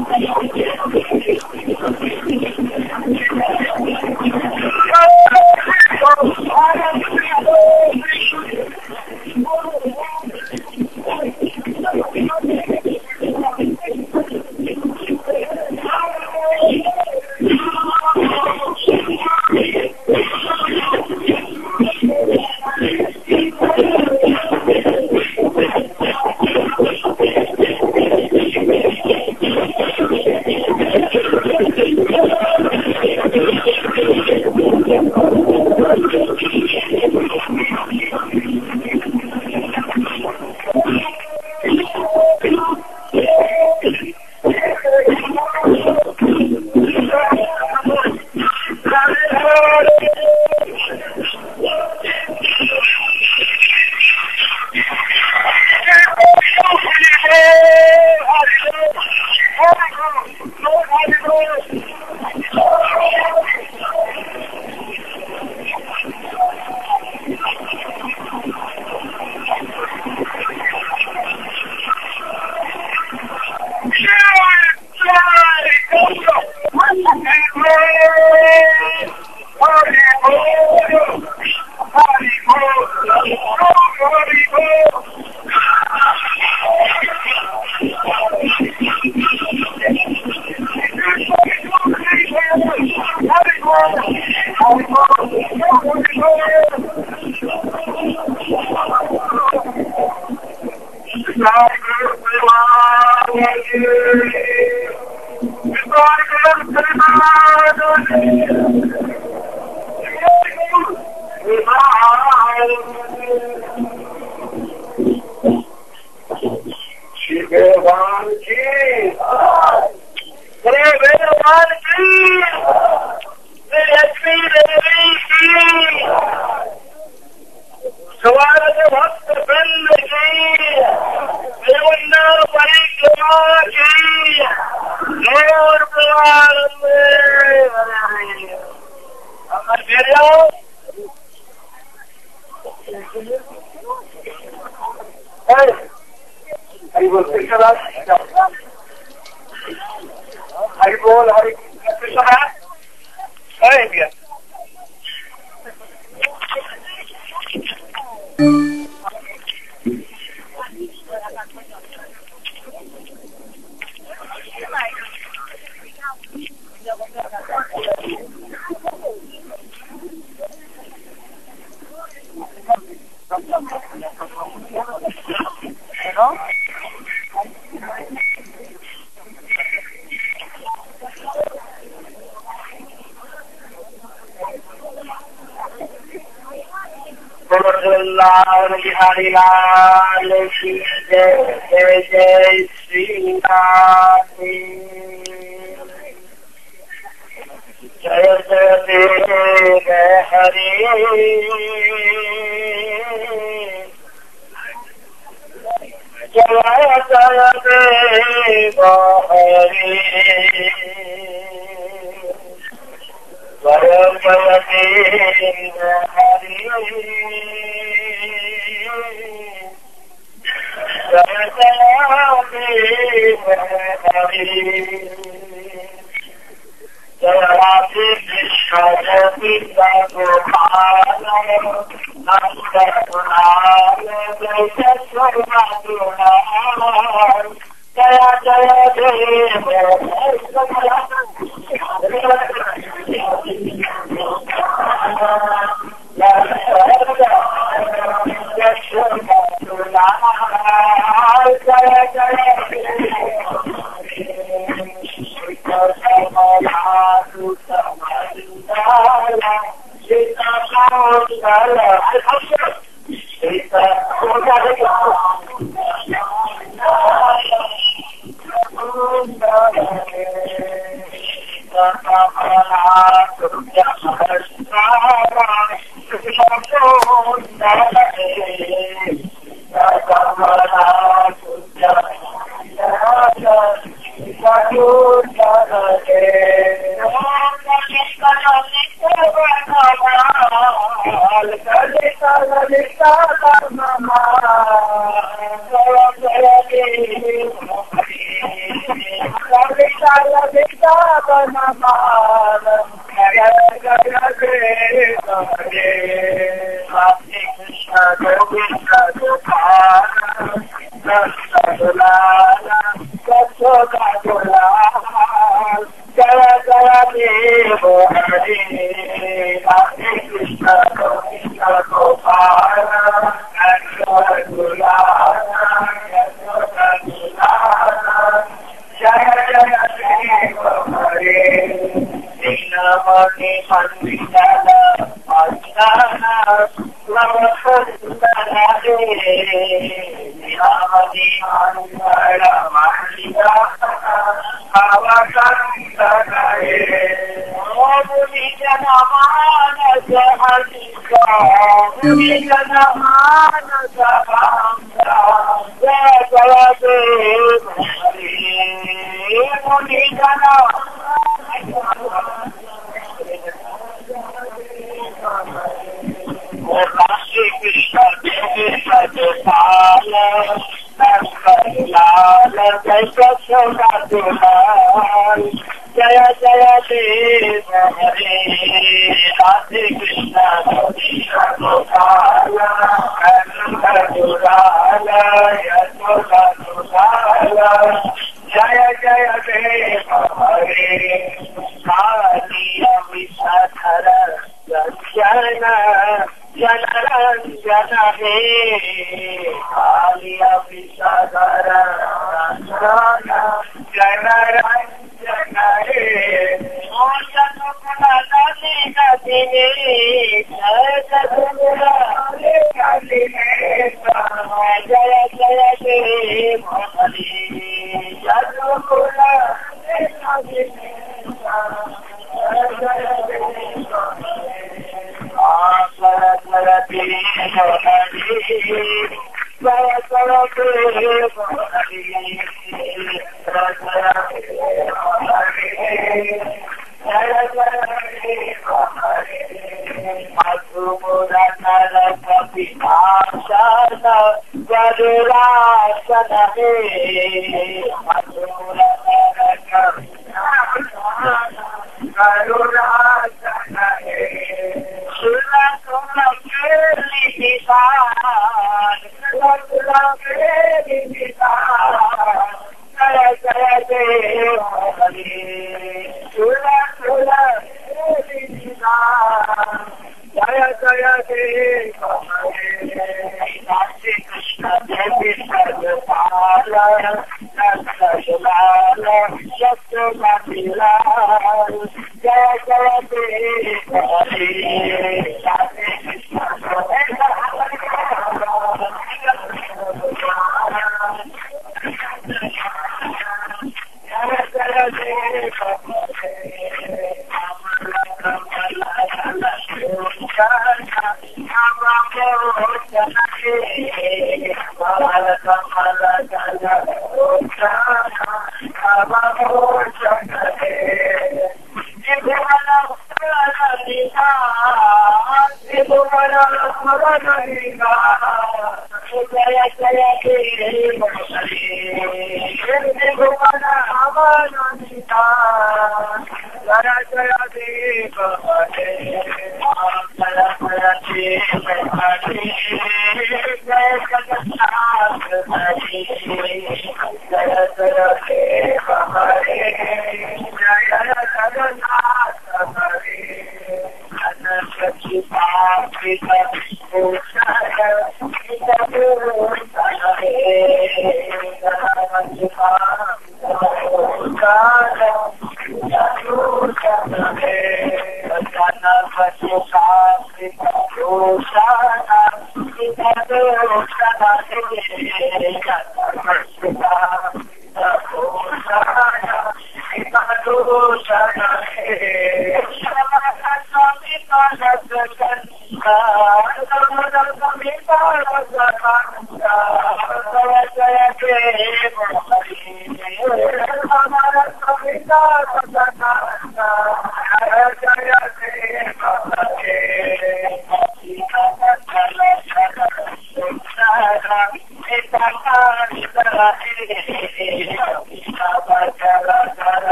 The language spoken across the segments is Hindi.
बिहारी लाल की जय जय जय श्री राम जय जय देव हरि जय जय देव हरि जय जय देव हरि जय जय राधे कृष्ण पिता गोपाल नंद कुमार जय जसोदा दुलार जय जय देव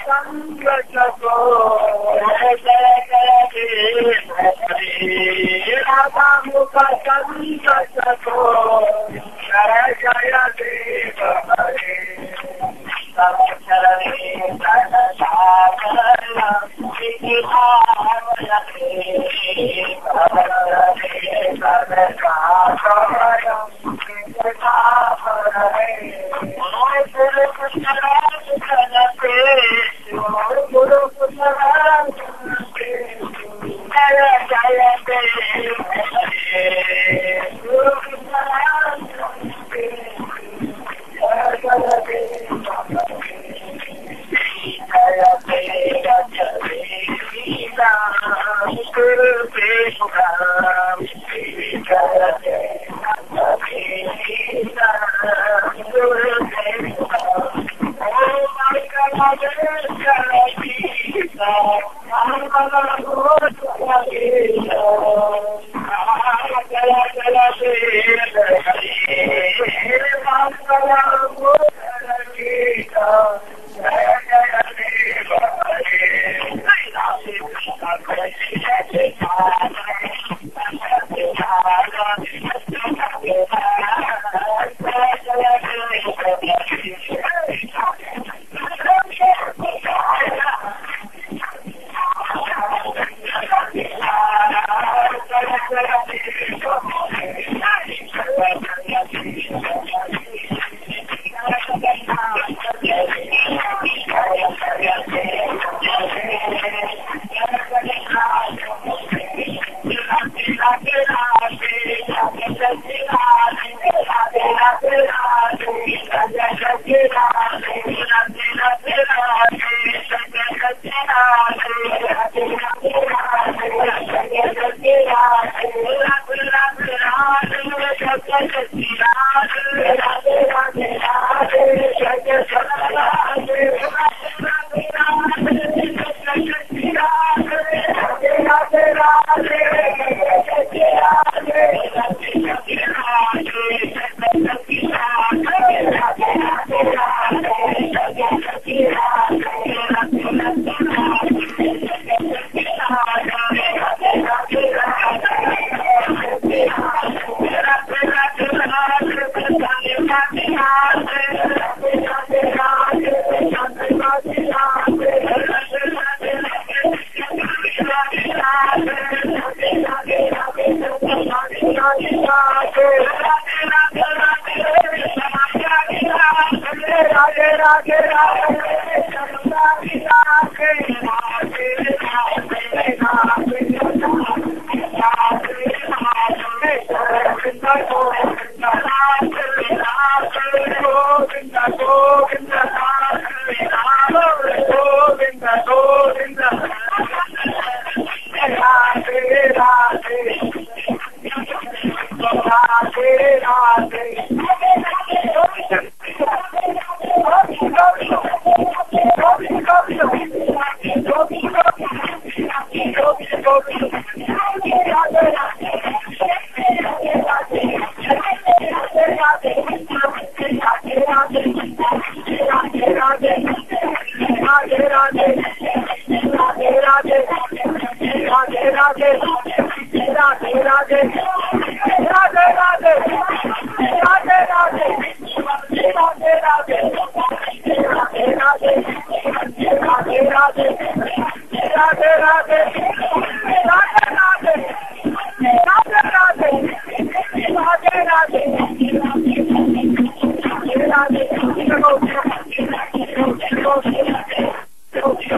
Thank you.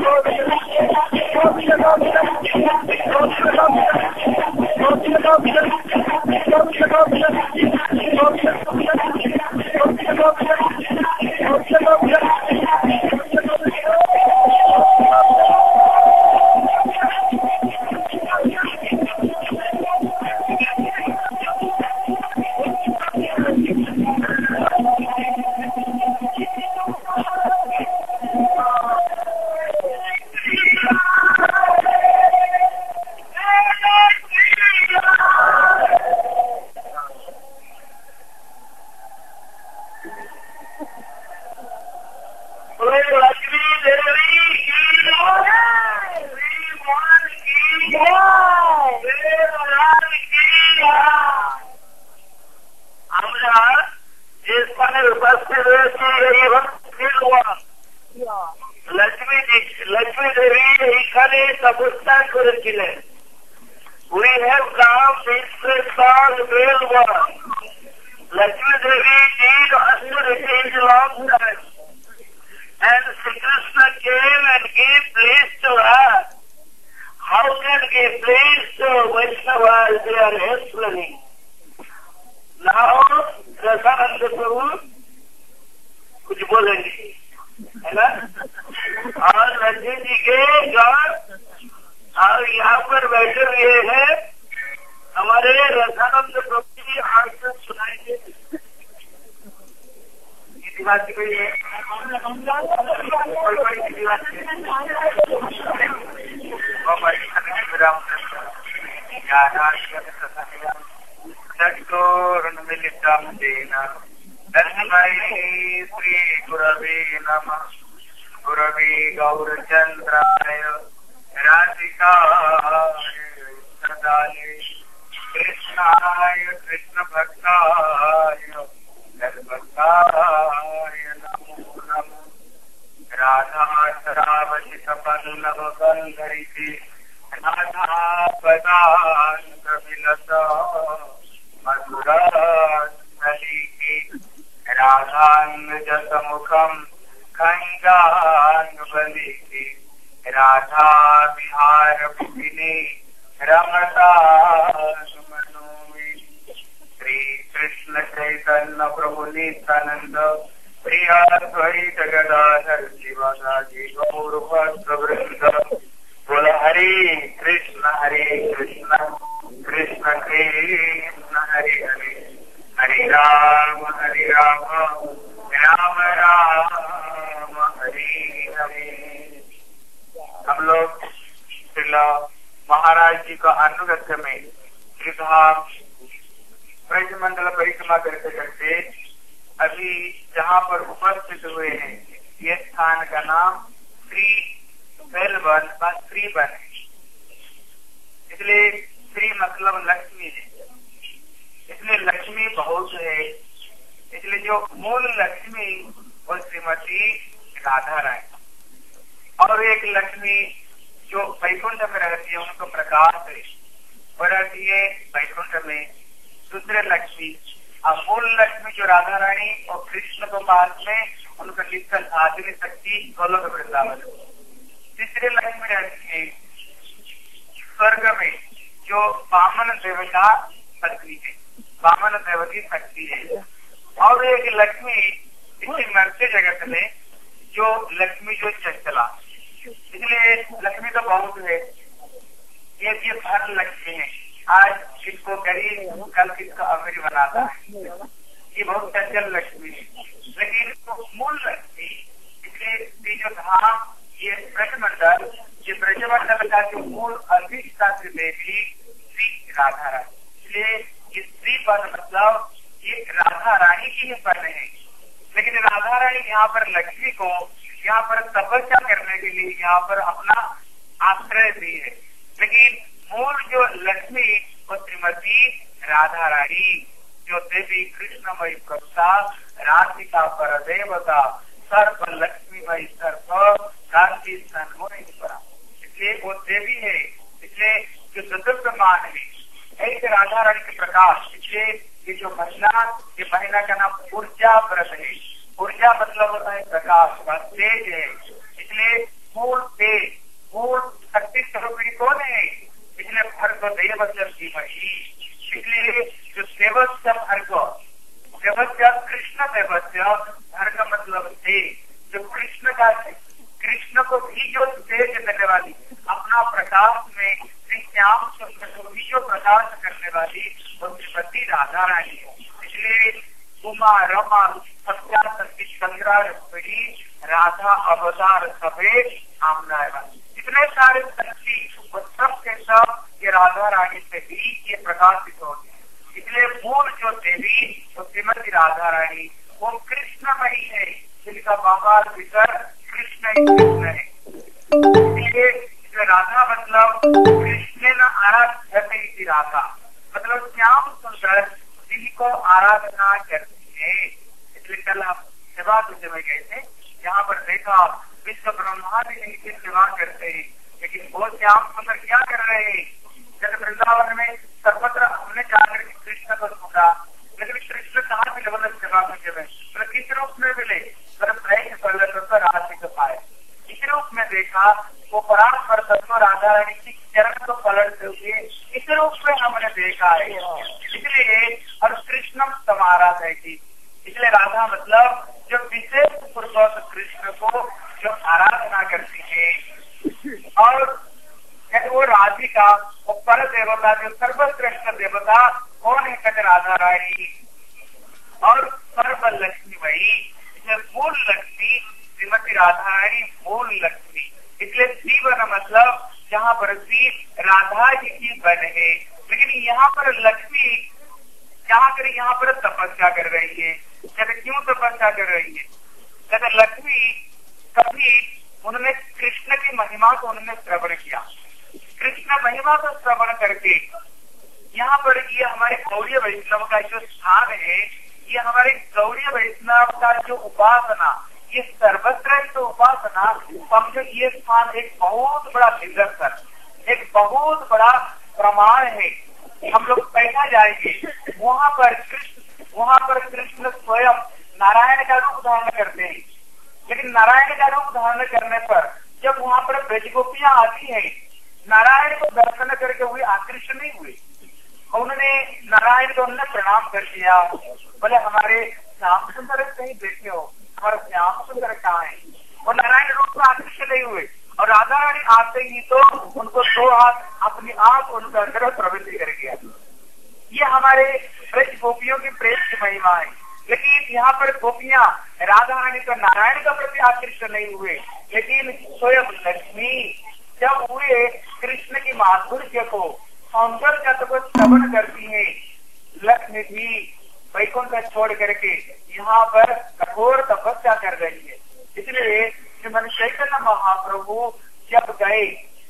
Lakshmi Devi এখানে তপস্যা করেছিলেন। We have come this song real one. Lakshmi Devi did austerity long time, and Sri Krishna came and gave place to her. How can give place to Vaishnavas? They are explaining. Now, Rasananda Prabhu कुछ बोलेंगे, है ना? और रंजन जी के गौर और यहाँ पर बैठे हुए हैं हमारे रसानंद प्रभु जी, आपसे सुनाएंगे। किसी बात की कोई है? कोई किसी बात की? चक्षुरुन्मिलितं येन तस्मै श्री गुरवे नमः। गुरवे गौरचन्द्राय राधिकाय सदाय कृष्णाय कृष्णभक्ताय तद्भक्ताय नमो नमः। राधा श्रावचितपल्लवकल्लरिते राधापदान्तविलसा मधुरास्थलिके राधान्वजसमुखं खण्डान्वलिके राधा विहार विपिने रमता मनोमे। श्री कृष्ण चैतन्य प्रभु नित्यानंद प्रिय द्वैत गदाधर शिवसादि गौर भक्तवृंद। बोल हरे कृष्ण कृष्ण कृष्ण हरे हरे, हरे राम राम राम हरे हरे। हम लोग श्रीला महाराज जी का अनुगत्य में श्रीधाम ब्रजमंडल परिक्रमा करते करते अभी जहाँ पर उपस्थित हुए हैं, ये स्थान का नाम श्री बेलवन व श्रीवन है। इसलिए श्री मतलब लक्ष्मी है, इसलिए लक्ष्मी बहुत है। इसलिए जो मूल लक्ष्मी वो श्रीमती राधा रानी, और एक लक्ष्मी जो वैकुंठ में रहती है उनको प्रकाश है और रहती है वैकुंठ में। दूसरे लक्ष्मी और मूल लक्ष्मी जो राधा रानी और कृष्ण को पास में उनको नित्य साधनी शक्ति गोलोक वृंदावन। तीसरे लक्ष्मी रहती है स्वर्ग में जो वामन देवता शक्ति है, वामन देव की शक्ति है। और एक लक्ष्मी इसी मर्त्य जगत में जो लक्ष्मी जो चंचला, इसलिए लक्ष्मी तो बहुत है। ये धन लक्ष्मी है, आज किसको गरीब कल किसको अमीर बनाता है, ये बहुत चंचल लक्ष्मी है। लेकिन तो मूल लक्ष्मी, इसलिए जो धाम ये ब्रजमंडल, ये ब्रजमंडल का जो मूल अधिष्ठात्री देवी श्री राधा रानी। इसलिए ये श्री पद मतलब ये राधा रानी की ही पद है। लेकिन राधा रानी यहाँ पर लक्ष्मी को यहाँ पर तपस्या करने के लिए यहाँ पर अपना आश्रय दी है। लेकिन मूल जो लक्ष्मी वो श्रीमती राधा रानी जो देवी कृष्णमयी प्रभुता राधिका पर देवता सर्व लक्ष्मीमयी सर्व कांति सन्मोहिनीपरा, इसलिए वो देवी है। इसलिए जो चतुर्थ मान है ऐसे राधा रानी के प्रकाश। इसलिए ये जो महीना का नाम ऊर्जा व्रत है। ऊर्जा मतलब होता है प्रकाश का तेज है। इसलिए मूल तेज मूल शक्ति स्वरूपिणी कौन है? इसलिए भर्ग देवस्य धीमहि। इसलिए जो देवस्य भर्ग, देवस्य कृष्ण देवस्य, भर्ग मतलब तेज, जो कृष्ण का कृष्ण को भी जो तेज देने वाली अपना प्रकाश में श्री श्याम सुंदर को भी जो प्रकाश करने वाली वो श्रीमती राधा रानी है। इसलिए उमा रमा सत्या सती चंद्रा रुक्मिणी राधा अवतार सभे आमना। इतने सारे शक्ति वो सब के सब ये राधा रानी से भी ये प्रकाशित होते हैं। इसलिए मूल जो देवी वो श्रीमती राधा रानी वो कृष्णमयी है, जिनका बाबार भीतर कृष्ण ही कृष्ण है। इसलिए राधा मतलब कृष्ण न आराधते इति राधा, मतलब श्याम सुंदर जिनको आराधना करती है। इसलिए कल हम सेवा में गए थे, यहाँ पर देखा विश्व ब्रह्मादि इनकी सेवा करते हैं, लेकिन वो श्याम सुंदर क्या कर रहे हैं? जब वृंदावन में सर्वत्र हमने जाकर कृष्ण को ढूंढा, लेकिन कृष्ण कहाँ मिले? मतलब सेवा करते हुए मतलब किस रूप में मिले? राशि को पाए, इस रूप में देखा वो परात्पर तत्व राधा रानी की चरण को पलटते हुए इस रूप में हमने देखा है। इसलिए और कृष्णम समारा है कि इसलिए राधा मतलब जो विशेष पूर्वक कृष्ण को जो आराधना करती है, और वो राधिका वो पर देवता जो सर्वश्रेष्ठ देवता कौन है? कहते राधा रानी। और सर्व लक्ष्मी वही मूल लक्ष्मी श्रीमती राधा रानी मूल लक्ष्मी। इसलिए श्रीवन मतलब जहाँ पर श्री राधा जी की बन है, लेकिन यहाँ पर लक्ष्मी क्या करे? यहाँ पर तपस्या कर रही है। कहते क्यों तपस्या कर रही है? कहते लक्ष्मी कभी उन्होंने कृष्ण की महिमा को उन्होंने श्रवण किया, कृष्ण महिमा को श्रवण करके यहाँ पर ये हमारे गौड़ीय वैष्णव का जो स्थान है, ये हमारे गौड़ीय वैष्णव का जो उपासना, ये सर्वश्रेष्ठ उपासना, समझो ये स्थान एक बहुत बड़ा निदर्शन, एक बहुत बड़ा प्रमाण है। हम लोग पैसा जाएंगे वहाँ पर कृष्ण स्वयं नारायण का रूप धारण करते हैं, लेकिन नारायण का रूप धारण करने पर जब वहाँ पर ब्रजगोपियां आती हैं, नारायण को दर्शन करके हुए आकृष्ट नहीं हुए, उन्होंने नारायण को उन्होंने प्रणाम कर दिया, बोले हमारे श्याम सुंदर कहीं देखे हो, हमारा श्याम सुंदर कहाँ है? और नारायण रूप में आकृष्ट नहीं हुए, और राधा रानी आते ही तो उनको दो हाथ अपनी आंख उनका अंदर प्रवृत्ति कर गया। ये हमारे ब्रज गोपियों की प्रेम की महिमा है। लेकिन यहाँ पर गोपियां राधा रानी तो नारायण का प्रति आकृष्ट नहीं हुए, लेकिन स्वयं लक्ष्मी जब हुए कृष्ण की माधुर्य को सौंदर्य का श्रवण करती है, लक्ष्मी भी वैकुंठ छोड़ करके यहाँ पर कठोर तपस्या कर रही है। इसलिए श्रीमन चैतन्य महाप्रभु जब गए,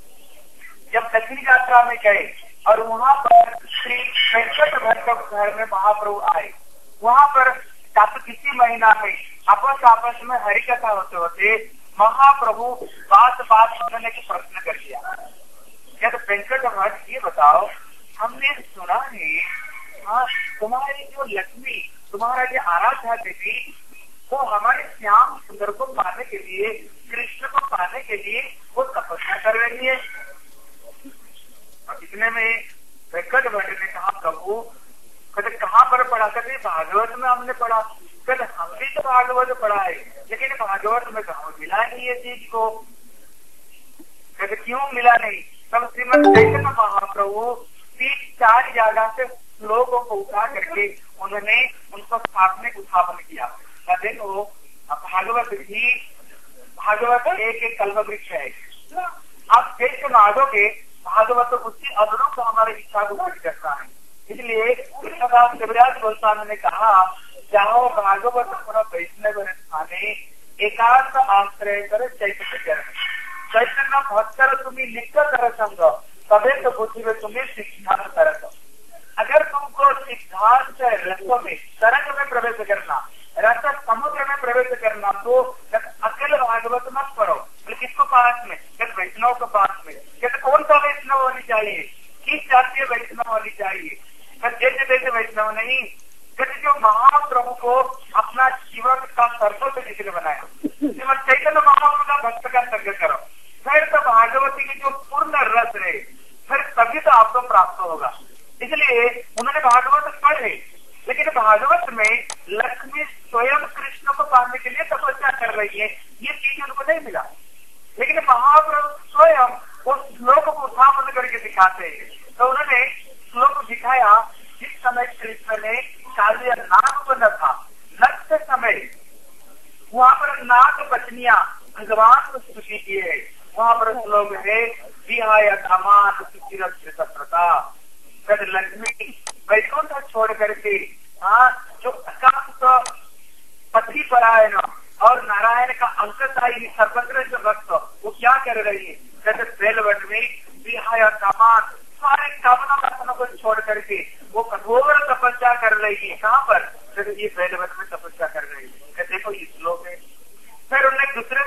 जब दक्षिण यात्रा में गए और वहाँ पर श्री वेंकट भट्ट घर में महाप्रभु आए, वहाँ पर किसी महीना में आपस में हरि कथा होते होते महाप्रभु बात सुनने की प्रश्न कर दिया। क्या तो वेंकट भट्ट ये बताओ, हमने सुना है हाँ तुम्हारी जो लक्ष्मी, तुम्हारा जो आराध्या देवी, वो हमारे श्याम सुंदर को पाने के लिए, कृष्ण को पाने के लिए वो तपस्या कर रही है। और इतने में वेंकट भट्ट ने कहा प्रभु, कहते कहाँ पर पढ़ा? कहते भागवत में हमने पढ़ा। कहते हम भी तो भागवत पढ़ा है, लेकिन भागवत में कहा मिला नहीं ये चीज को। कहते क्यों मिला नहीं? तब श्रीमद चैतन्य महाप्रभु 3-4 जगह से लोगों को उठा करके उन्होंने उनको उत्थापन किया। देखो भागवत भी, भागवत एक कल्प वृक्ष है, आप देख मांगोगे भागवत उसी अनुरूप हमारे इच्छा को पूरी करता है। इसलिए शिवराज गोस्वामी ने कहा, जाओ भागवत अपना वैष्णव स्थाने एकांत आश्रय कर चैतन्य चैतन्य भक्तर तुम्हें लिखकर कर संग तबे तो बुद्धि में तुम्हें सिद्धांत तरक। अगर तुमको सिद्धांत रसों में, तरंग में प्रवेश करना, रस समुद्र में प्रवेश करना, तो अकेले भागवत मत पढ़ो, किसको पास में? वैष्णव के पास में। कहते कौन सा वैष्णव होनी चाहिए? किस जातीय वैष्णव होनी चाहिए? जैसे जैसे वैष्णव नहीं, कहते जो महाप्रभु को अपना जीवन का सर्वोच्च जिक्र बनाया, चैतन्य महाप्रभु का भक्त का संग करो, फिर तो भागवती की जो पूर्ण रस है, फिर तभी तो आपको प्राप्त होगा। इसलिए उन्होंने भागवत पढ़े, लेकिन भागवत में लक्ष्मी स्वयं कृष्ण को पाने के लिए तपस्या कर रही है, ये चीज उनको नहीं मिला। लेकिन महाप्रभु स्वयं उस श्लोक को उत्थापन करके दिखाते हैं। तो उन्होंने श्लोक दिखाया, जिस समय कृष्ण ने कालिया नाग बना था, नक्ष समय वहाँ पर नाग पत्नियां भगवान को स्तुति किए है। वहाँ पर श्लोक है, विहाय धमान सुचिरता, लक्ष्मी वैकुंठ छोड़ करके जो अकांत पति परायण और नारायण का अंकशाही सर्वश्रेष्ठ भक्त वो क्या कर रही है? जैसे बेलवन में विहाय धमान, सारे कामना वासना को छोड़ करके वो कठोर तपस्या कर रही है। कहाँ पर? ये बेलवन में तपस्या कर रही है। देखो ये श्लोक है। फिर उन्होंने दूसरे श्लोक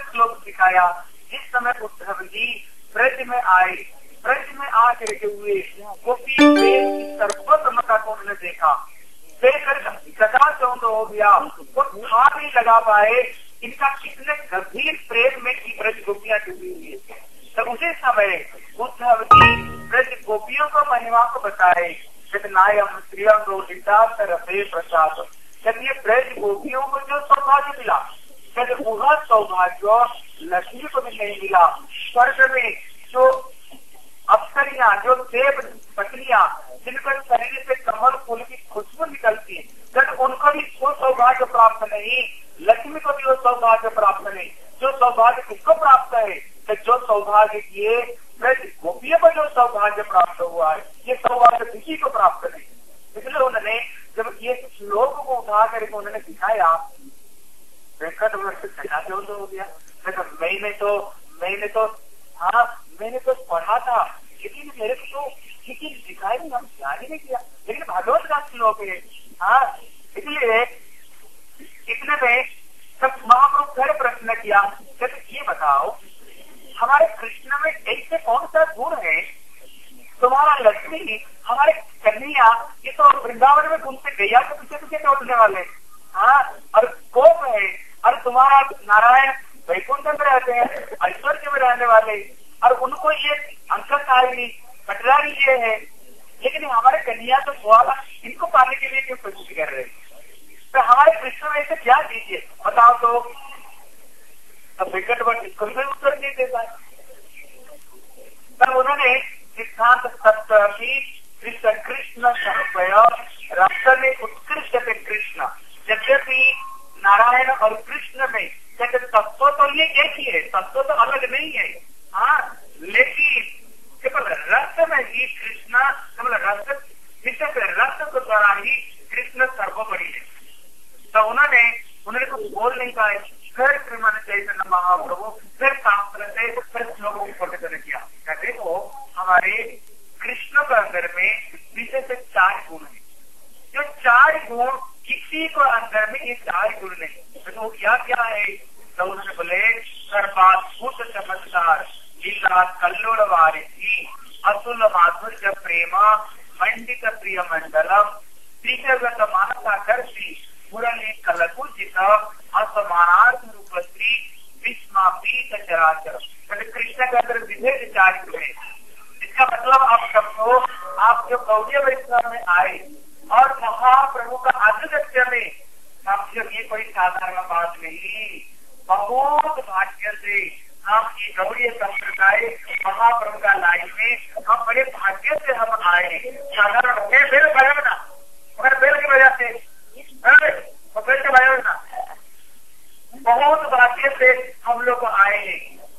सिखाया। जिस समय उद्धव जी ब्रज में आए, ब्रज में आकर के हुए गोपी प्रेम की सर्वोत्तमता को उन्होंने देखा, देखकर चकाचौंध हो गया, वो था नहीं लगा पाए इनका कितने गंभीर प्रेम में की ब्रज गोपियां डूबी हुई है। तो उसी समय उद्धव जी ब्रज गोपियों को महिमा को बताए। जब नायम श्रियम रफे प्रसाद, जब ये ब्रज गोपियों को जो सौभाग्य मिला, जब वह सौभाग्य लक्ष्मी को भी नहीं मिला। स्वर्ग में जो अप्सरियां, जो देव पत्नियां जिनका शरीर से कमल फूल की खुशबू निकलती है, जब उनको भी वो सौभाग्य प्राप्त नहीं, लक्ष्मी को भी वो सौभाग्य प्राप्त नहीं। जो सौभाग्य किसको प्राप्त है? तो जो सौभाग्य किए ब्रज गोपियों को जो सौभाग्य प्राप्त हुआ है, ये सौभाग्य किसी को प्राप्त नहीं। इसलिए उन्होंने जब ये श्लोक को उठा करके उन्होंने दिखाया, वेंकट वर्ष चकाचौंध हो गया। मैंने तो पढ़ा था, लेकिन मेरे को तो किसी दिखाई नहीं, हम ध्यान ही नहीं किया, लेकिन भागवत का श्लोक है। हाँ, इसलिए इतने में सब महाप्रभु फिर प्रश्न किया, जब ये बताओ हमारे कृष्ण में ऐसे कौन सा गुण है, तुम्हारा लक्ष्मी हमारे कन्हैया ये तो वृंदावन में घूमते गैया के पीछे पीछे दौड़ने वाले, हाँ, और गोप है, और तुम्हारा नारायण वैकुंठ में रहते हैं, ऐश्वर्य में रहने वाले, और उनको ये अंककारी कटरारी ये है, लेकिन हमारे कन्हैया तो सवाल इनको पाने के लिए क्यों कोशिश कर रहे हैं? तो हमारे कृष्ण में ऐसे क्या दीजिए बताओ तो। अब विकट वर्ष इसको भी उत्तर नहीं देता। तब उन्होंने सिद्धांत सत्य की कृष्ण रास्ता में उत्कृष्ट थे कृष्ण, यद्यपि नारायण और कृष्ण में तत्व तो ये एक ही है, तत्व तो अलग नहीं है। हाँ, लेकिन केवल रस में ही कृष्ण, केवल रस के द्वारा ही कृष्ण सर्वोपरि है। तो उन्होंने कुछ बोल नहीं पाए। फिर श्रीमान चैतन्य महाप्रभु फिर शास्त्र से फिर श्लोकों को पठन किया। देखो हमारे कृष्ण के अंदर में विशेष 4 गुण है। जो 4 गुण किसी को अंदर में ये 4 गुण नहीं, तो क्या क्या है? तो उन्होंने बोले सर्वाद्भुत चमत्कार लीला कल्लोड़ वारिधि अतुल माधुर्य प्रेमा पंडित प्रिय मंडलम त्रिजगत मानसाकर्षी मुरली कलकुजित असमानार्थ रूपश्री विस्मापीत चराचर। कृष्ण के अंदर विभेद 4 गुण है। इसका मतलब आप सबको, आप जो गौड़ीय वैष्णव में आए और महाप्रभु का आधिपत्य में, समझो ये कोई साधारण बात नहीं, बहुत भाग्य से हम ये गौड़ीय संप्रदाय महाप्रभु का लाइन में हम बड़े भाग्य से हम आए। साधारण बेल बजाओ ना, अगर बेल की वजह से बेल के बजाओ ना, बहुत भाग्य से हम लोग आए हैं।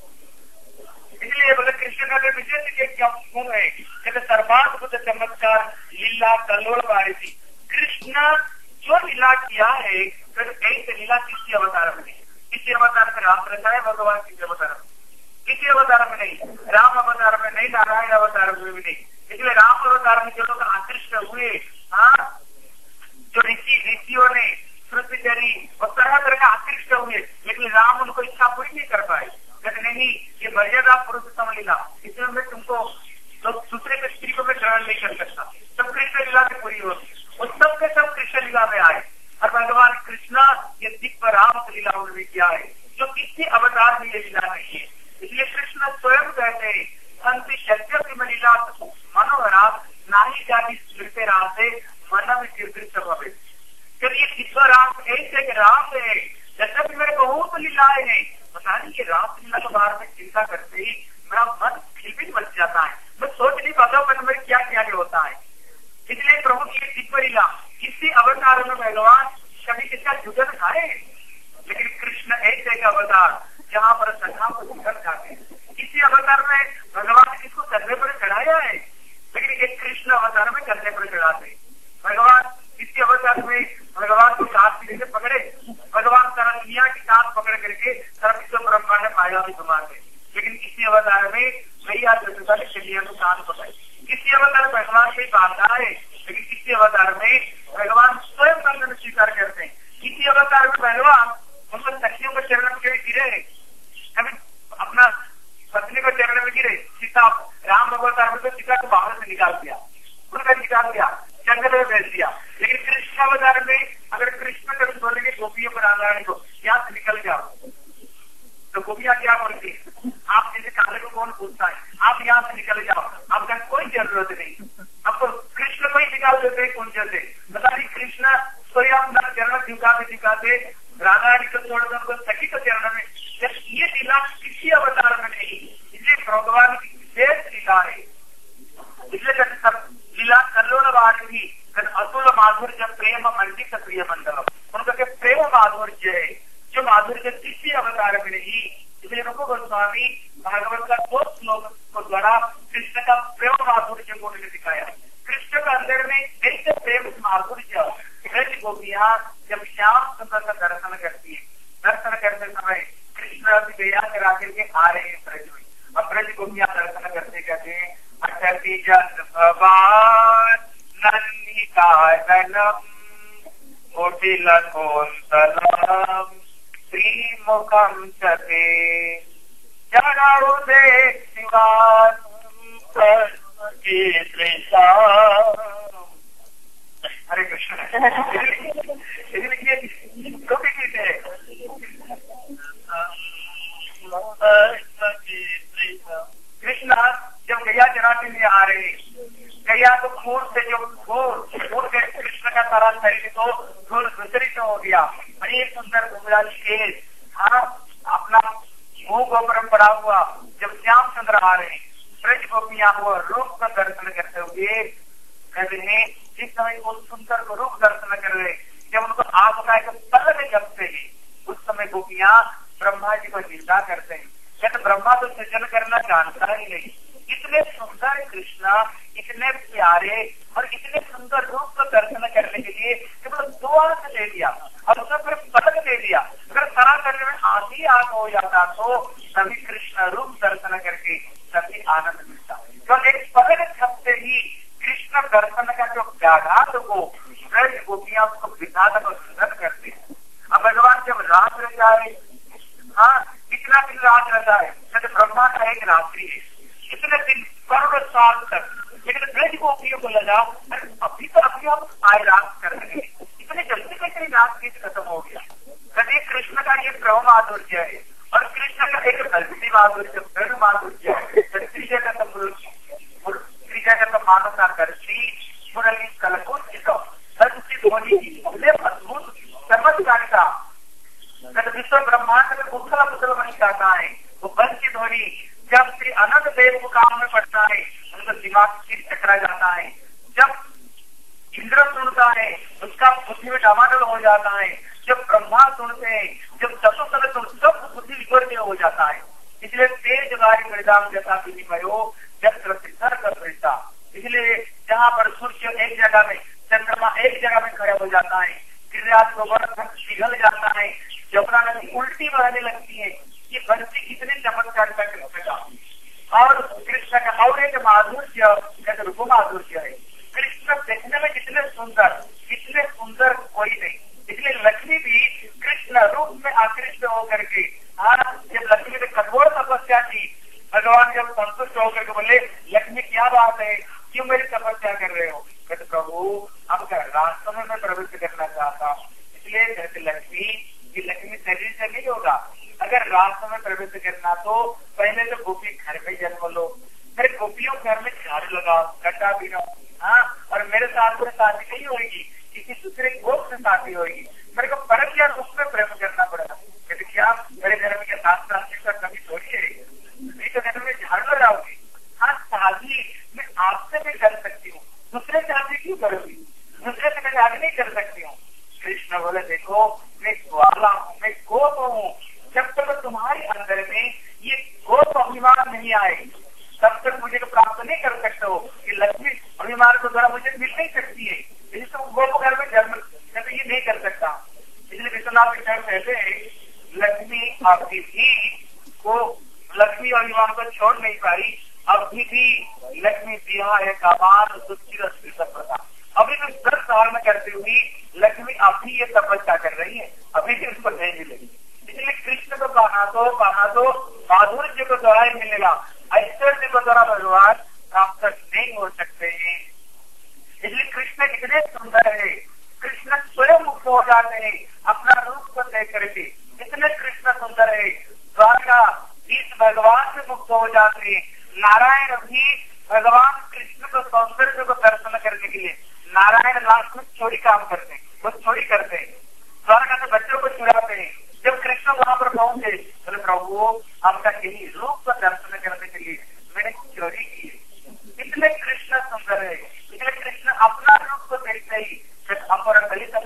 इसलिए बोले कृष्ण का विशेष के क्या गुण है? जैसे सर्वाद्भुत चमत्कार लीला कल्लोल वारिधि। कृष्ण जो लीला किया है, फिर ऐसे लीला किसी अवतार में नहीं, किसी अवतार में राम रचाए भगवान किसी अवतार में, किसी अवतार में नहीं, राम अवतार में नहीं, नारायण अवतार में भी नहीं। इसलिए राम अवतार में जो लोग आकृष्ट हुए, हाँ, जो ऋषियों ने श्रुति करी और तरह तरह का आकृष्ट हुए, लेकिन राम उनको इच्छा पूरी नहीं कर पाए। कहते नहीं, ये मर्यादा पुरुषोत्तम लीला, इसमें मैं तुमको तो दूसरे के स्त्री को मैं ग्रहण नहीं कर सकता। सब कृष्ण लीला में पूरी होती, उस सब के सब कृष्ण लीला में आए। और भगवान कृष्ण ये दिव्य राम लीला उन्होंने किया है, जो किसी अवतार में ये लीला नहीं है। इसलिए कृष्ण स्वयं कहते हैं संति यद्यपि में लीला मनोहरा नाही जाति स्मृति राम से मन में कीर्तित भवे। ये दिव्य राम ऐसे राम है, यद्यपि मेरे बहुत लीलाएं हैं, पता नहीं ये राम लीला के बारे में चिंता करते ही मेरा मन खिलबिल मच जाता है, मैं सोच नहीं पाता मन में क्या क्या होता है। इसलिए प्रभु की दिव्य लीला किसी अवतार में भगवान कभी किसका जुगन खाए, लेकिन कृष्ण ऐसे का अवतार जहाँ पर सखा को जुगन खाते हैं। किसी अवतार में भगवान किसको कंधे पर चढ़ाया है, लेकिन एक कृष्ण अवतार में कंधे पर चढ़ाते। भगवान किसी अवतार में भगवान को साथ से पकड़े, भगवान सारा दुनिया की साथ पकड़ करके सारा विश्व ब्रह्मांड में माया भी घुमाते, लेकिन किसी अवतार में मैया दशरथा ने कन्या को कान पकड़े। किसी अवतार में भगवान कोई बाधा है, लेकिन किसी अवतार में भगवान स्वयं बंधन स्वीकार करते हैं। किसी अवतार में भगवान उनको सखियों के चरणों के गिरे हैं, अपना पत्नी को चरण में गिरे, सीता राम भगवान तो सीता को बाहर से निकाल दिया, निकाल दिया, जंगल में भेज दिया। लेकिन कृष्ण अवतार में अगर कृष्ण कभी बोलेंगे गोपियों पर राधारानी को यहाँ से निकल जाओ, तो गोपियां क्या बोलती है, आप जैसे काले को कौन पूछता है, आप यहाँ से निकल जाओ, आपका कोई जरूरत नहीं। आपको कृष्ण को ही निकाल देते कुंज से। बता दी कृष्ण स्वयं अपना चरण झुकाते राधारानी को छोड़कर उनको सखी को चरण में, जब ये लीला किसी अवतार में नहीं, इसलिए भगवान की विशेष लीला है। इसलिए लीला कल्लोल वाणी अतुल माधुर्य प्रेम मंडित प्रिय मंडलम, उनका के प्रेम माधुर्य है जो माधुर्य किसी अवतार में नहीं। इसलिए रूप गोस्वामी भागवत का 2 श्लोक को द्वारा कृष्ण का प्रेम माधुर्य को उन्होंने दिखाया। कृष्ण के अंदर में ऐसे प्रेम माधुर्य ब्रज गोपियां जब श्याम सुंदर का दर्शन करती है, दर्शन करते समय कृष्ण गया करा करके आ रहे हैं ब्रज में, अब ब्रज गोपियां दर्शन करते कहते हैं अटति जन भवान नन्दिकाननम कुटिल कोंतलम श्रीमुखम चते जड़ौदे शिवान हरे कृष्ण। कभी गीत है कृष्ण जब गैया चराते हुए आ रहे, गैया तो खून से जो खून से कृष्ण का सारा शरीर तो धूल विचरित हो गया। बड़ी सुंदर गुजरात केस, हाँ अपना मुंह गोपुरम पड़ा हुआ। जब श्याम चंद्र आ रहे, ब्रज गोपियां हुआ रूप का दर्शन करते हुए कहते हैं, जिस समय वो सुंदर को रूप दर्शन कर रहे, जब उनको आग का एक पल जपते हैं, उस समय गोपियां ब्रह्मा जी को निंदा करते हैं, कहते ब्रह्मा तो सृजन करना जानता ही नहीं। इतने सुंदर कृष्ण, इतने प्यारे और इतने सुंदर रूप को दर्शन करने के लिए केवल 2 आंख ले लिया और उसका फिर पलक ले लिया। अगर सारा करने में आधी आंख हो जाता तो सभी कृष्ण रूप दर्शन करके सभी आनंद मिलता। तो एक पलक छपते ही कृष्ण दर्शन का जो व्याघात को ब्रज गोपियां उसको विधान को सुंदर करते हैं। अब भगवान जब रात रह जाए, हाँ कितना दिन रात रहता है, जैसे ब्रह्मा का एक रात्रि है, इतने दिन करोड़ों साल तक, लेकिन ब्रज गोपियों को लगा अभी तो अभी हम आए रात कर रहे हैं, इतने जल्दी कैसे रात की खत्म हो गया। कभी कृष्ण का ये प्रेम माधुर्य है और कृष्ण का एक भक्ति माधुर्य, प्रेम माधुर्य है। त्रिजगत का मानवता करती मुरली कलकुत ध्वनि अद्भुत चमत्कारिता विश्व ब्रह्मांड में उथल पुथल बनी जाता है। वो बंसी ध्वनि जब श्री अनंत देव को काम में पड़ता है, उनका दिमाग सिर चकरा जाता है। जब इंद्र सुनता है उसका बुद्धि में डामाडोल हो जाता है। जब ब्रह्मा सुनते हैं, जब चतुर्थ तो सब बुद्धि विगड़ने हो जाता है। इसलिए तेज वारी मृदाम जैसा विनिमयो जत्र सिद्धर कर रहता। इसलिए जहाँ पर सूर्य एक जगह में, चंद्रमा एक जगह में खड़ा हो जाता है, गिरिराज गोवर्धन पिघल जाता है, जमुना नदी उल्टी बहने लगती है। ये बंसी कितने चमत्कार का कृष्ण का और कृष्ण का और एक माधुर्य रूप माधुर्य है। कृष्ण देखने में कितने सुंदर कोई नहीं। इसलिए लक्ष्मी भी कृष्ण रूप में आकृष्ट होकर के, हाँ जब लक्ष्मी ने कठोर तपस्या की, भगवान जब संतुष्ट होकर के बोले लक्ष्मी क्या बात है, क्यों मेरी तपस्या कर रहे हो? कहते प्रभु आपका रास्ते में मैं प्रवृत्त करना चाहता हूँ। इसलिए कहते लक्ष्मी शरीर से नहीं होगा, अगर रास्ते में प्रवृत्त करना तो पहले तो गोपी घर में जन्म लो, फिर गोपियों घर में झाड़ू लगाओ, गड्ढा बीनो, हाँ और मेरे साथ में शादी नहीं होगी, किसी दूसरे गोप से शादी होगी, मेरे को परक या रूप में प्रेम करना पड़ेगा। कहते क्या मेरे घर में क्या सात का कभी थोड़ी है, नहीं तो घर में झाड़ू लगाओगी। हाँ शादी मैं आपसे भी कर सकती हूँ, दूसरे से शादी क्यों करोगी, दूसरे से मैं शादी नहीं कर सकती हूँ। कृष्ण बोले देखो मैं ग्वाला हूँ, मैं गोप हूँ, जब तक तुम्हारे अंदर में ये गोप अभिमान नहीं आए तब तक मुझे प्राप्त नहीं कर सकते हो। कि लक्ष्मी अभिमान को द्वारा मुझे मिल नहीं सकती है, इसलिए तुम गोप घर में जन्म ये नहीं कर सकता। इसलिए विश्वनाथ कहते हैं लक्ष्मी अभी भी को लक्ष्मी अभिमान को छोड़ नहीं पाई, अभी भी लक्ष्मी बिहा है कामान प्रथा, अभी भी 10 साल में करती हुई लक्ष्मी अभी ये तपस्या कर रही है, अभी भी उसको नहीं मिलेगी। इसलिए कृष्ण को पाना तो माधुर्य को द्वारा ही मिलेगा, ऐश्वर्य को द्वारा भगवान प्राप्त नहीं हो सकते हैं। इसलिए कृष्ण इतने सुंदर है, कृष्ण स्वयं मुक्त हो जाते हैं अपना रूप को देख करके, इतने कृष्ण सुंदर है। द्वारका इस भगवान से मुक्त हो जाते हैं। नारायण भी भगवान कृष्ण को सौंदर्य को दर्शन करने के लिए नारायण लास्ट में चोरी काम करते हैं, वो चोरी करते हैं, द्वारका से बच्चों को चुराते हैं। जब कृष्ण वहां पर पहुंचे बोले प्रभु आपका यही रूप का दर्शन करने के लिए मैंने चोरी की है। इतने कृष्ण सुंदर है, इसलिए कृष्ण अपना रूप को देखते ही अपर दलित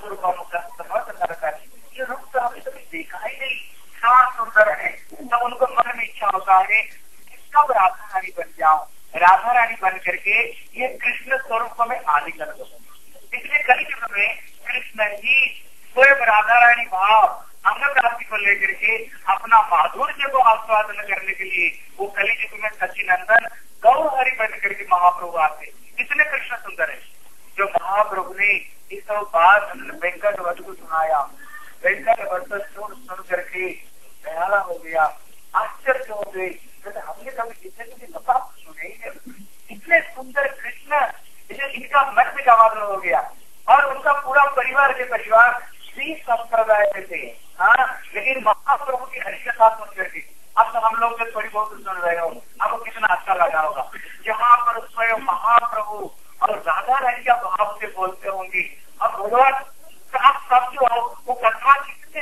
करता है, ये रूप तो हमने कभी देखा ही नहीं, इतना सुंदर है। तब उनको मन में इच्छा होता है कब राधा रानी बन जाऊं, राधा रानी बन करके ये कृष्ण स्वरूप में आदि कर दो। इसलिए कलियुग में कृष्ण ही स्वयं राधा रानी भाव अंग प्राप्ति को लेकर के अपना माधुर्य को आस्वादन करने के लिए वो कलियुग में सचिनंदन गौहरि बन करके महाप्रभु आते। इतने कृष्ण सुंदर है। जो महाप्रभु ने इस बात वेंकट वध को सुनाया, वेंकट वध सुन करके दयाला हो गया, आश्चर्य हो गए, हमने कभी किसी बात सुने ही। इतने सुंदर कृष्ण, इनका मध्य का मालूम हो गया और उनका पूरा परिवार के परिवार श्री संप्रदाय में थे। हाँ, लेकिन महाप्रभु की हरिकथा सुन करके अब तो हम लोग जो थोड़ी बहुत सुन रहे हो, आपको कितना अच्छा लगा होगा। यहाँ पर स्वयं महाप्रभु और राधा रानी का भाव से बोलते होंगे। अब भगवान आप सब जो हो वो कथा कितने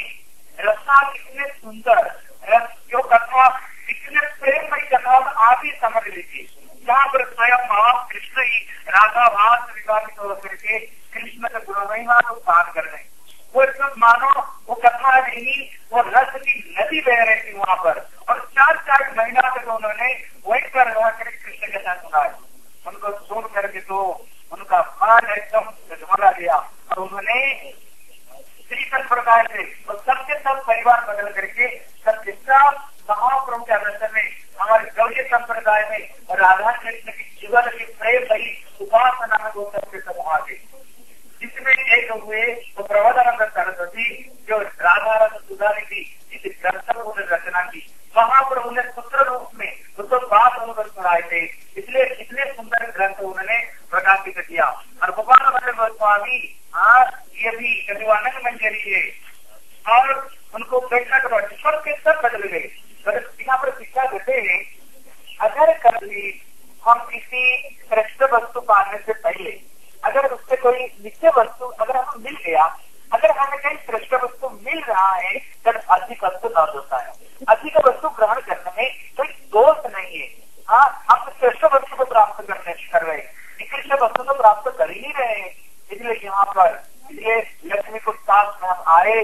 रसा कितने सुंदर, जो कथा कितने प्रेममयी कथा आप ही समझ लीजिए। जहाँ पर स्वयं आप कृष्ण ही राधा भाव विवाहित हो करके कृष्ण का गुणमहिमा को पान कर रहे, वो सब मानो वो कथा नहीं, वो रस की नदी बह रही थी वहां पर। और 4 महीना तक उन्होंने वहीं पर रह कर कृष्ण कथा सुनाई। उनको सुन करके तो उनका मन एकदम झुमरा गया और उन्होंने श्री संप्रदाय से और सबके सब परिवार बदल करके सबके महाप्रभु के दर्शन में हमारे गौरी संप्रदाय में और राधा कृष्ण की जीवन की प्रेम भरी उपासना में वो सबके सब आ गए। जिसमें एक हुए तो प्रवधानंद सरस्वती जो राधा रस सुधारी थी, इस दर्शन उन्होंने रचना की। महाप्रभु ने पुत्र रूप में उसको बात उनको सुनाए थे, इसलिए इतने सुंदर ग्रंथ उन्होंने प्रकाशित किया। और गोपाल वल्लभ गोस्वामी ये भी कविवानंद मंजरी है और उनको बैठा कर ईश्वर के सब बदल गए। यहाँ पर शिक्षा देते हैं, अगर कभी हम किसी श्रेष्ठ वस्तु पाने से पहले अगर उससे कोई नित्य वस्तु अगर हमें मिल गया, अगर हमें कहीं श्रेष्ठ वस्तु मिल रहा है तब अधिक वस्तु न होता है। अधिक वस्तु ग्रहण करने में कोई दोष नहीं है। हाँ, हम श्रेष्ठ वस्तु को प्राप्त करने कर रहे, निकृष्ट वस्तु को प्राप्त कर ही रहे हैं। इसलिए यहाँ पर इसलिए लक्ष्मी को साथ में हम आए।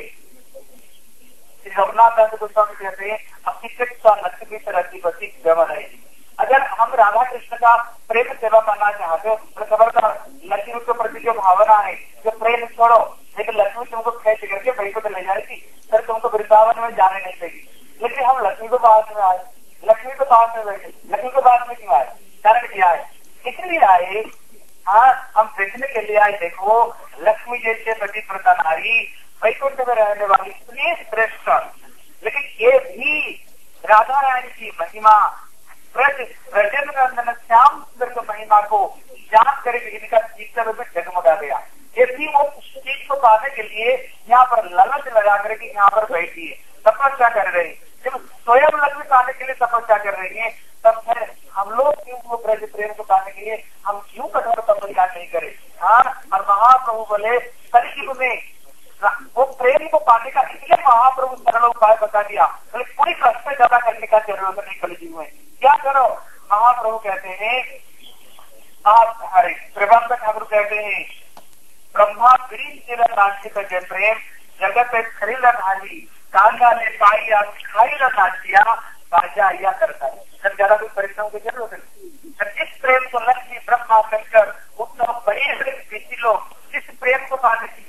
रघुनाथ गोस्वामी कहते हैं लक्ष्मी सरस्वती व्यवहार है। अगर हम राधा कृष्ण का प्रेम सेवा करना चाहते हो तो खबरदार लक्ष्मी के प्रति जो भावना है, जो प्रेम छोड़ो, लेकिन लक्ष्मी तुमको खेच करके वैकुंठ ले जाएगी, फिर तुमको वृंदावन में जाने नहीं देगी। लेकिन हम लक्ष्मी को पास में आए, लक्ष्मी के पास में बैठे, लक्ष्मी के पास में क्यों आए? कारण क्या है? इसलिए आए, हाँ, हम देखने के लिए आए। देखो लक्ष्मी जैसे पतिव्रता नारी वैकुंठ में रहने वाली इतनी श्रेष्ठ, लेकिन ये भी राधा रानी की महिमा ब्रजन नंदन श्याम सुंदर की महिमा को जान करके इनका चित्त में जगमगा गया। ये भी वो चीज को पाने के लिए यहाँ पर ललच लगा करके यहाँ पर बैठी है, तपस्या कर रही है। जब स्वयं लक्ष्मी पाने के लिए तपस्या कर रही है, तब फिर हम लोग क्यों वो ब्रज प्रेम को पाने के लिए हम क्यों कठोर तपस्या नहीं करें? हाँ, और महाप्रभु बोले कलियुग में वो प्रेम को पाने का इसलिए महाप्रभु सरल उपाय बता दिया, पूरी कष्ट ज्यादा करने का जरूरत नहीं कलियुग में। क्या करो? महाप्रभु कहते हैं, आप हरे प्रबंध ठाकुर कहते हैं, ब्रह्मा नाचित जय प्रेम जगत खरीला ढाली कांगा ने पाइया खाई नाचिया बाजा या करता है। जब ज्यादा कोई परिश्रम की जरूरत नहीं। जिस प्रेम को लक्ष्मी ब्रह्मा शंकर उतना बड़े बड़े लोग जिस प्रेम को पाने की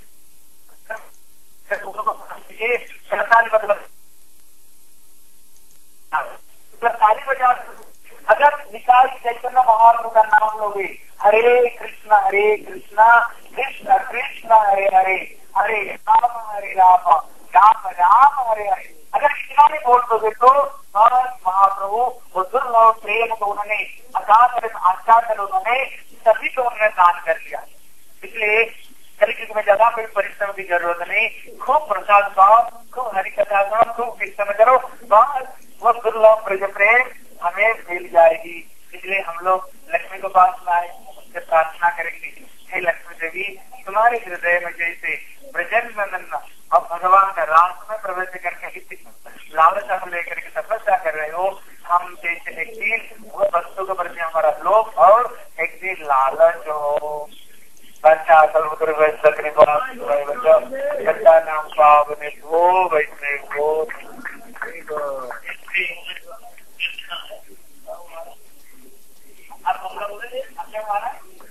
ताली बजा। अगर निकाल चैतन्य महाप्रभु का नाम लोगे, हरे कृष्णा कृष्ण कृष्ण हरे हरे, हरे राम राम राम हरे हरे। अगर इतना नहीं बोल दोगे तो महाप्रभु वो दुर्लभ प्रेम को उन्होंने आचार उन्होंने सभी को उन्होंने दान कर दिया। इसलिए कलियुग में ज्यादा कोई परिश्रम की जरूरत नहीं, खूब प्रसाद पाओ, खूब हरि कथा सुनो, खूब कीर्तन करो, बस वो दुर्लभ प्रेम हमें मिल जाएगी। इसलिए हम लोग लक्ष्मी को पास लाए, उससे प्रार्थना करेंगे, हे लक्ष्मी देवी तुम्हारे हृदय में जैसे ब्रजन और भगवान का रास में प्रवेश करके लालसा को लेकर के तपस्या कर रहे हो, हम जैसे एक दिन वो वस्तु के प्रति हमारा लोभ और एक दिन लालच हो। बच्चा नाम पावने वो वैष्णव को आप बांग्ला बोलेंगे, आप क्या हमारा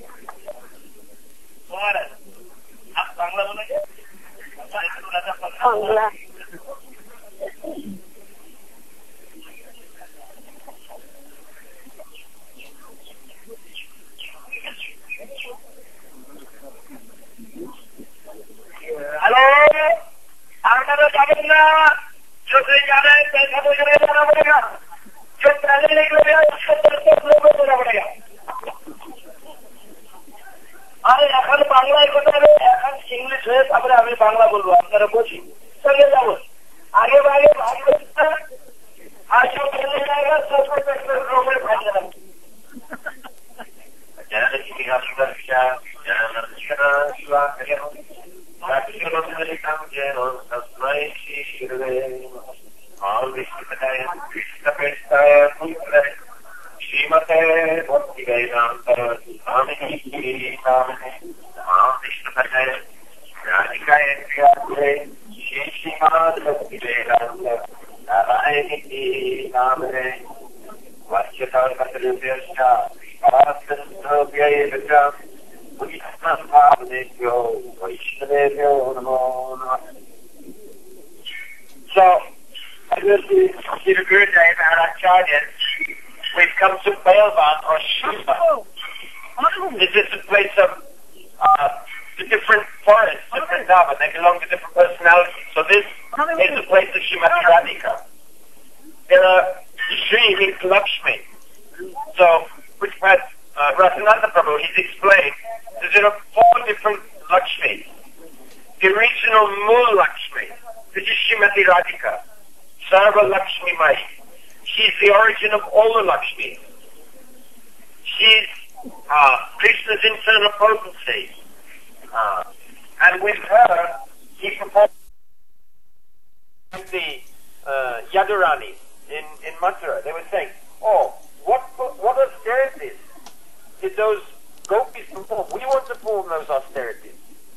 आप बांग्ला बोलेंगे, बांग्ला हेलो, आगे तो जाएंगे ना, जो से जाना है पैसा तो जाना पड़ेगा, जो पहले निकलेगा उसको देना पड़ेगा। अरे এখন বাংলায় কথা হবে, এখন ইংলিশ হয়ে তারপরে আমি বাংলা বলবো, আপনারা বুঝি চলে যাব। আগে ভাগে ভাগবে আর সব চলে যায়গা, সব রোমের ভাগে যাবে। श्रीमते भक्ति वेदांत स्वामी विष्णुपते राधिकाय श्रीमाद भक्ति वेदांत नारायणी नामने वैष्णवेभ्यो नमो नमः। So, Sri Gurudev and Acharya, we've come to Bailvan or Shiva. This is a place of the different forests of Vrindavan. They belong to different personalities. So this is the place of Srimati Radhika. There are Shri means Lakshmi. So, which was Rasananda Prabhu, he's explained that there are 4 different Lakshmis. The original Mool Lakshmi, this is Srimati Radhika. Sarva Lakshmi Mai. She's the origin of all the Lakshmis. She's Krishna's internal potency. And with her, he performed the Yadurani in Mathura. They were saying, oh, what austerities did those gopis perform? We want to perform those austerities.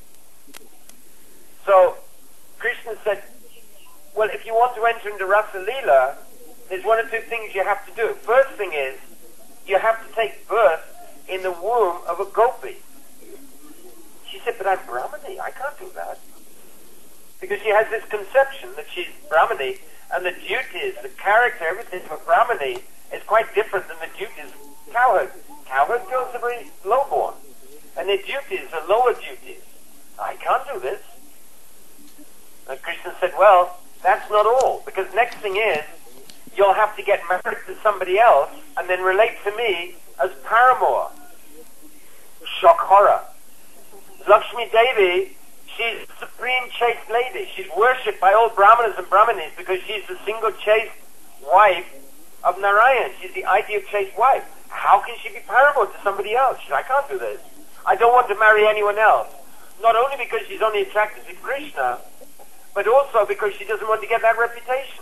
So, Krishna said, well, if you want to enter into Rasa Leela, there's 1 or 2 things you have to do. First thing is, you have to take birth in the womb of a gopi. She said, but I'm Brahmani, I can't do that. Because she has this conception that she's Brahmani, and the duties, the character, everything of a Brahmani is quite different than the duties of cowherd. Cowherd girls are very lowborn, and their duties are lower duties. I can't do this. And Krishna said, well, that's not all, because next thing is, you'll have to get married to somebody else and then relate to me as paramour. Shock horror. Lakshmi Devi, she's the supreme chaste lady. She's worshipped by all Brahmanas and Brahmanis because she's the single chaste wife of Narayan. She's the ideal chaste wife. How can she be paramour to somebody else? She said, I can't do this. I don't want to marry anyone else. Not only because she's only attracted to Krishna, but also because she doesn't want to get that reputation.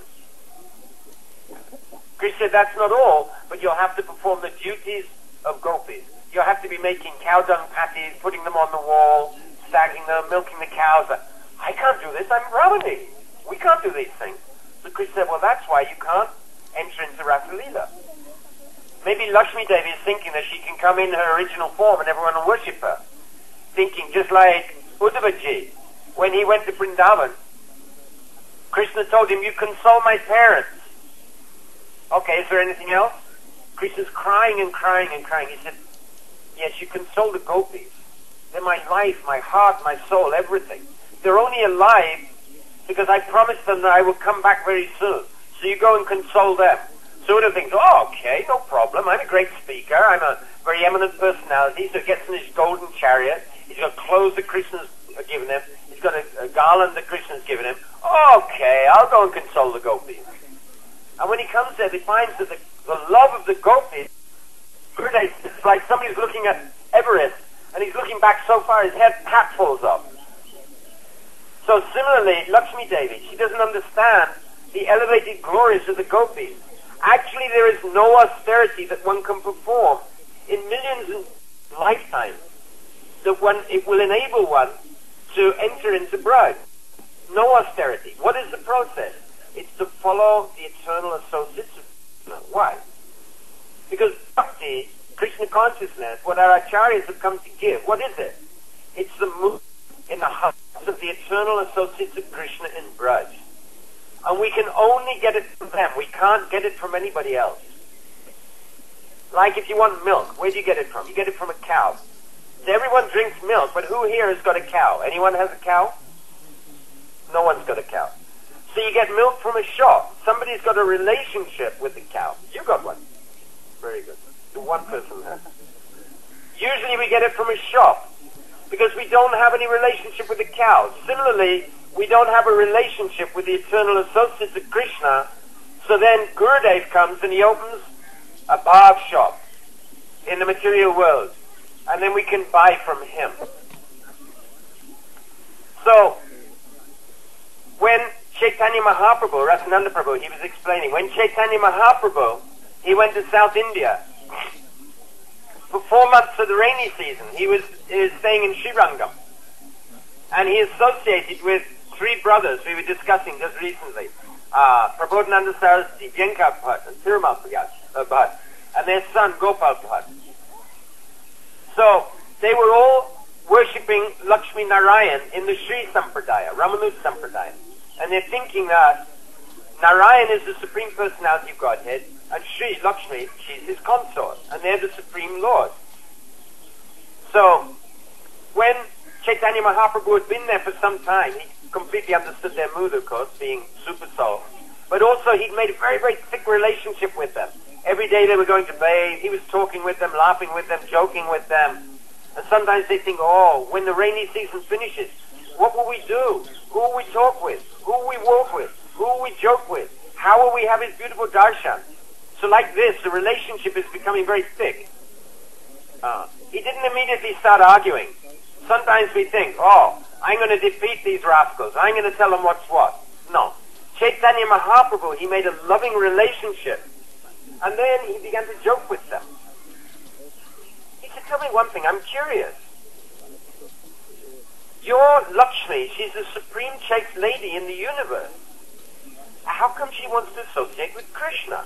Krishna said, that's not all, but you'll have to perform the duties of gopis. You'll have to be making cow dung patties, putting them on the wall, stacking them, milking the cows. I can't do this, I'm Brahmani. We can't do these things. So Krishna said, well, that's why you can't enter into Rasa Leela. Maybe Lakshmi Devi is thinking that she can come in her original form and everyone will worship her. Thinking just like Uddhavaji, when he went to Vrindavan, Krishna told him, you console my parents. Okay, is there anything else? Krishna's crying and crying and crying. He said, yes, you console the gopis. They're my life, my heart, my soul, everything. They're only alive because I promised them that I would come back very soon. So you go and console them. So Uddhava thinks, oh, okay, no problem. I'm a great speaker. I'm a very eminent personality. So he gets in his golden chariot. He's got clothes that Krishna's given him. He's got a garland that Krishna's given him. Okay, I'll go and console the gopis. And when he comes there, he finds that the love of the gopis, it's like somebody's looking at Everest, and he's looking back so far his hat falls off. So similarly, Lakshmi Devi, she doesn't understand the elevated glories of the gopis. Actually, there is no austerity that one can perform in millions of lifetimes it will enable one to enter into Braj. No austerity. What is the process? It's to follow the eternal associates of Krishna. Why? Because bhakti, Krishna consciousness, what our acharyas have come to give, what is it? It's the mood in the hearts of the eternal associates of Krishna in Braj. And we can only get it from them. We can't get it from anybody else. Like if you want milk, where do you get it from? You get it from a cow. So everyone drinks milk, but who here has got a cow? Anyone has a cow? No one's got a cow. So you get milk from a shop. Somebody's got a relationship with the cow. You got one. Very good. So one person has. Usually we get it from a shop because we don't have any relationship with the cow. Similarly, we don't have a relationship with the eternal associates of Krishna. So then Gurudev comes and he opens a bhav shop in the material world. And then we can buy from him. So, when Chaitanya Mahaprabhu, Rasananda Prabhu, he was explaining, when Chaitanya Mahaprabhu, he went to South India, for 4 months of the rainy season, he was staying in Srirangam. And he associated with 3 brothers we were discussing just recently, Prabodhananda Saraswati, Vyankat Bhatt, and Thirumal Bhatt, and their son Gopal Bhatt. So, they were all worshipping Lakshmi Narayan in the Sri Sampradaya, Ramanuja Sampradaya. And they're thinking that Narayan is the Supreme Personality of Godhead, and Sri, Lakshmi, she's his consort, and they're the Supreme Lord. So, when Chaitanya Mahaprabhu had been there for some time, he completely understood their mood, of course, being super soul. But also, he'd made a very, very thick relationship with them. Every day they were going to bathe, he was talking with them, laughing with them, joking with them. And sometimes they think, oh, when the rainy season finishes, what will we do? Who will we talk with? Who will we walk with? Who will we joke with? How will we have his beautiful darshan? So like this, the relationship is becoming very thick. He didn't immediately start arguing. Sometimes we think, oh, I'm going to defeat these rascals. I'm going to tell them what's what. No. Chaitanya Mahaprabhu, he made a loving relationship. And then he began to joke with them. He said, tell me one thing, I'm curious. Your Lakshmi, she's the supreme chaste lady in the universe. How come she wants to associate with Krishna?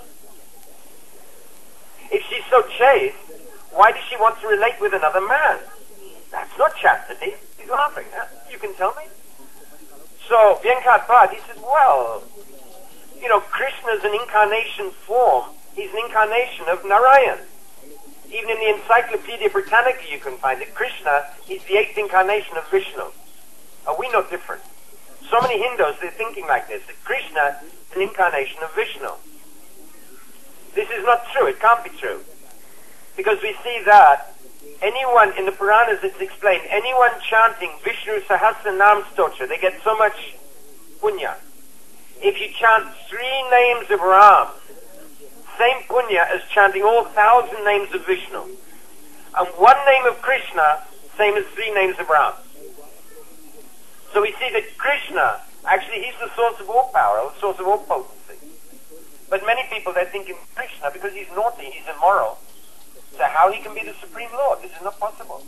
If she's so chaste, why does she want to relate with another man? That's not chastity. He's laughing. You can tell me. So, Vyankat Bhatt, he said, well, Krishna's an incarnation form. He's an incarnation of Narayan. Even in the Encyclopedia Britannica you can find that Krishna is the 8th incarnation of Vishnu. Are we no different? So many Hindus, they're thinking like this, that Krishna is an incarnation of Vishnu. This is not true. It can't be true. Because we see that anyone, in the Puranas it's explained, anyone chanting Vishnu Sahasranam Stotra, they get so much punya. If you chant 3 names of Ram, same punya as chanting all 1,000 names of Vishnu. And 1 name of Krishna, same as 3 names of Ram. So we see that Krishna, actually he's the source of all power, the source of all potency. But many people, they're thinking Krishna, because he's naughty, he's immoral, so how he can be the Supreme Lord? This is not possible.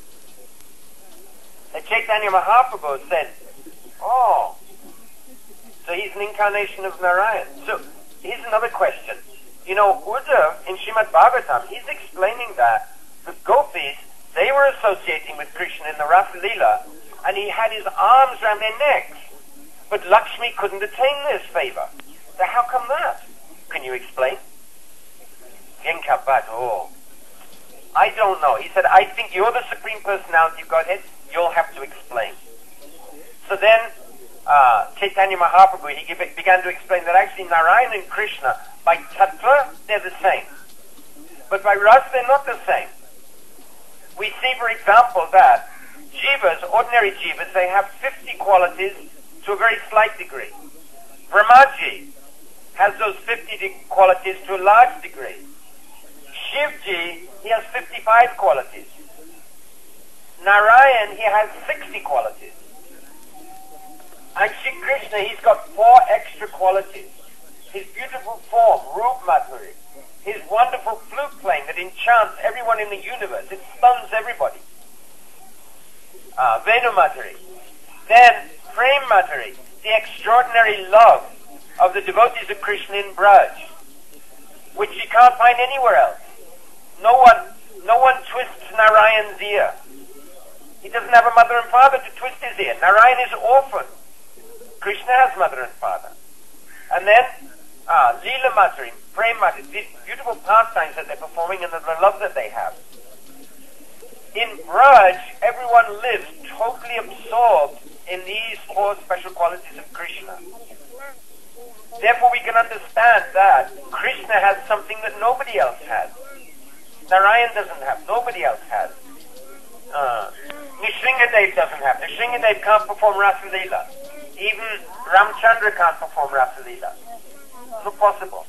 And Chaitanya Mahaprabhu said, oh, so he's an incarnation of Narayan. So here's another question. Uddhav in Srimad Bhagavatam, he's explaining that the gopis, they were associating with Krishna in the Rasa Leela, and he had his arms around their necks. But Lakshmi couldn't attain this favor. So how come that? Can you explain? Vyankat Bhatt, I don't know. He said, I think you're the Supreme Personality of Godhead. You'll have to explain. So then Chaitanya Mahaprabhu, he began to explain that actually Narayana and Krishna, by tattva, they're the same. But by rasa, they're not the same. We see, for example, that jivas, ordinary jivas, they have 50 qualities to a very slight degree. Brahmaji has those 50 qualities to a large degree. Shivji, he has 55 qualities. Narayan, he has 60 qualities. And Shri Krishna, he's got 4 extra qualities. His beautiful form, Rup Madhuri. His wonderful flute playing that enchants everyone in the universe. It stuns everybody. Venu Madhuri. Then Prem Madhuri, the extraordinary love of the devotees of Krishna in Braj, which you can't find anywhere else. No one twists Narayan's ear. He doesn't have a mother and father to twist his ear. Narayan is orphan. Krishna has mother and father. And then Leela Madhuri, Prem Madhuri, these beautiful pastimes that they're performing and the love that they have. In Braj, everyone lives totally absorbed in these 4 special qualities of Krishna. Therefore, we can understand that Krishna has something that nobody else has. Narayan doesn't have, nobody else has. Nrsingadev doesn't have. Nrsingadev can't perform Rasa Leela. Even Ramchandra can't perform Rasa Leela. Not possible.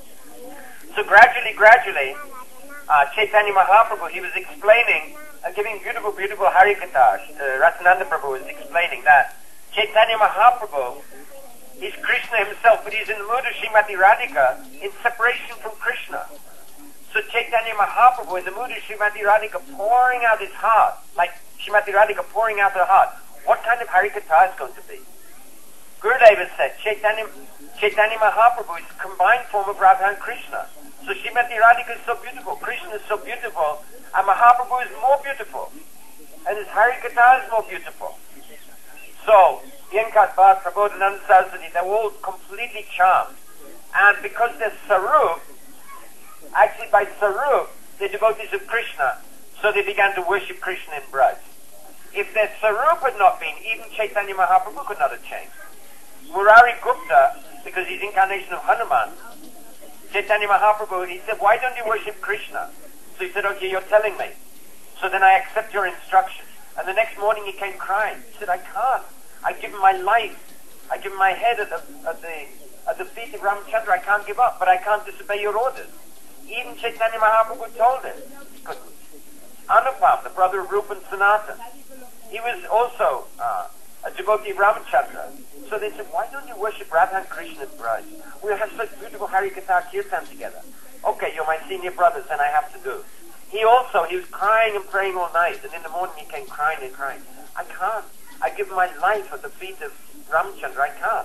So gradually, Chaitanya Mahaprabhu, he was explaining, giving beautiful Harikatha. Rasananda Prabhu was explaining that Chaitanya Mahaprabhu is Krishna himself, but he's in the mood of Srimati Radhika in separation from Krishna. So Chaitanya Mahaprabhu, in the mood of Srimati Radhika, pouring out his heart, like Srimati Radhika pouring out her heart. What kind of Harikatha is going to be? Gurudeva said, Chaitanya Mahaprabhu is a combined form of Radha and Krishna. So Srimati Radhika is so beautiful, Krishna is so beautiful, and Mahaprabhu is more beautiful. And his Harikatha is more beautiful. So, Yankat Bhatt, Prabodhananda Saraswati, they're all completely charmed. And because they're Sarup, actually by Sarup, they're devotees of Krishna, so they began to worship Krishna in Braj. If their Sarup had not been, even Chaitanya Mahaprabhu could not have changed. Murari Gupta, because he's incarnation of Hanuman, Chaitanya Mahaprabhu, he said, why don't you worship Krishna? So he said, okay, you're telling me. So then I accept your instructions. And the next morning he came crying. He said, I can't. I give him my life. I give him my head at the feet of Ramchandra. I can't give up, but I can't disobey your orders. Even Chaitanya Mahaprabhu told him. Anupam, the brother of Rupa and Sanatan, he was also a devotee of Ramchandra. So they said, why don't you worship Radha and Krishna at Braj? We have such beautiful Harikatha Kirtan together. Okay, you're my senior brothers, and I have to do. He was crying and praying all night, and in the morning he came crying and crying. I can't. I give my life at the feet of Ramchandra. I can't.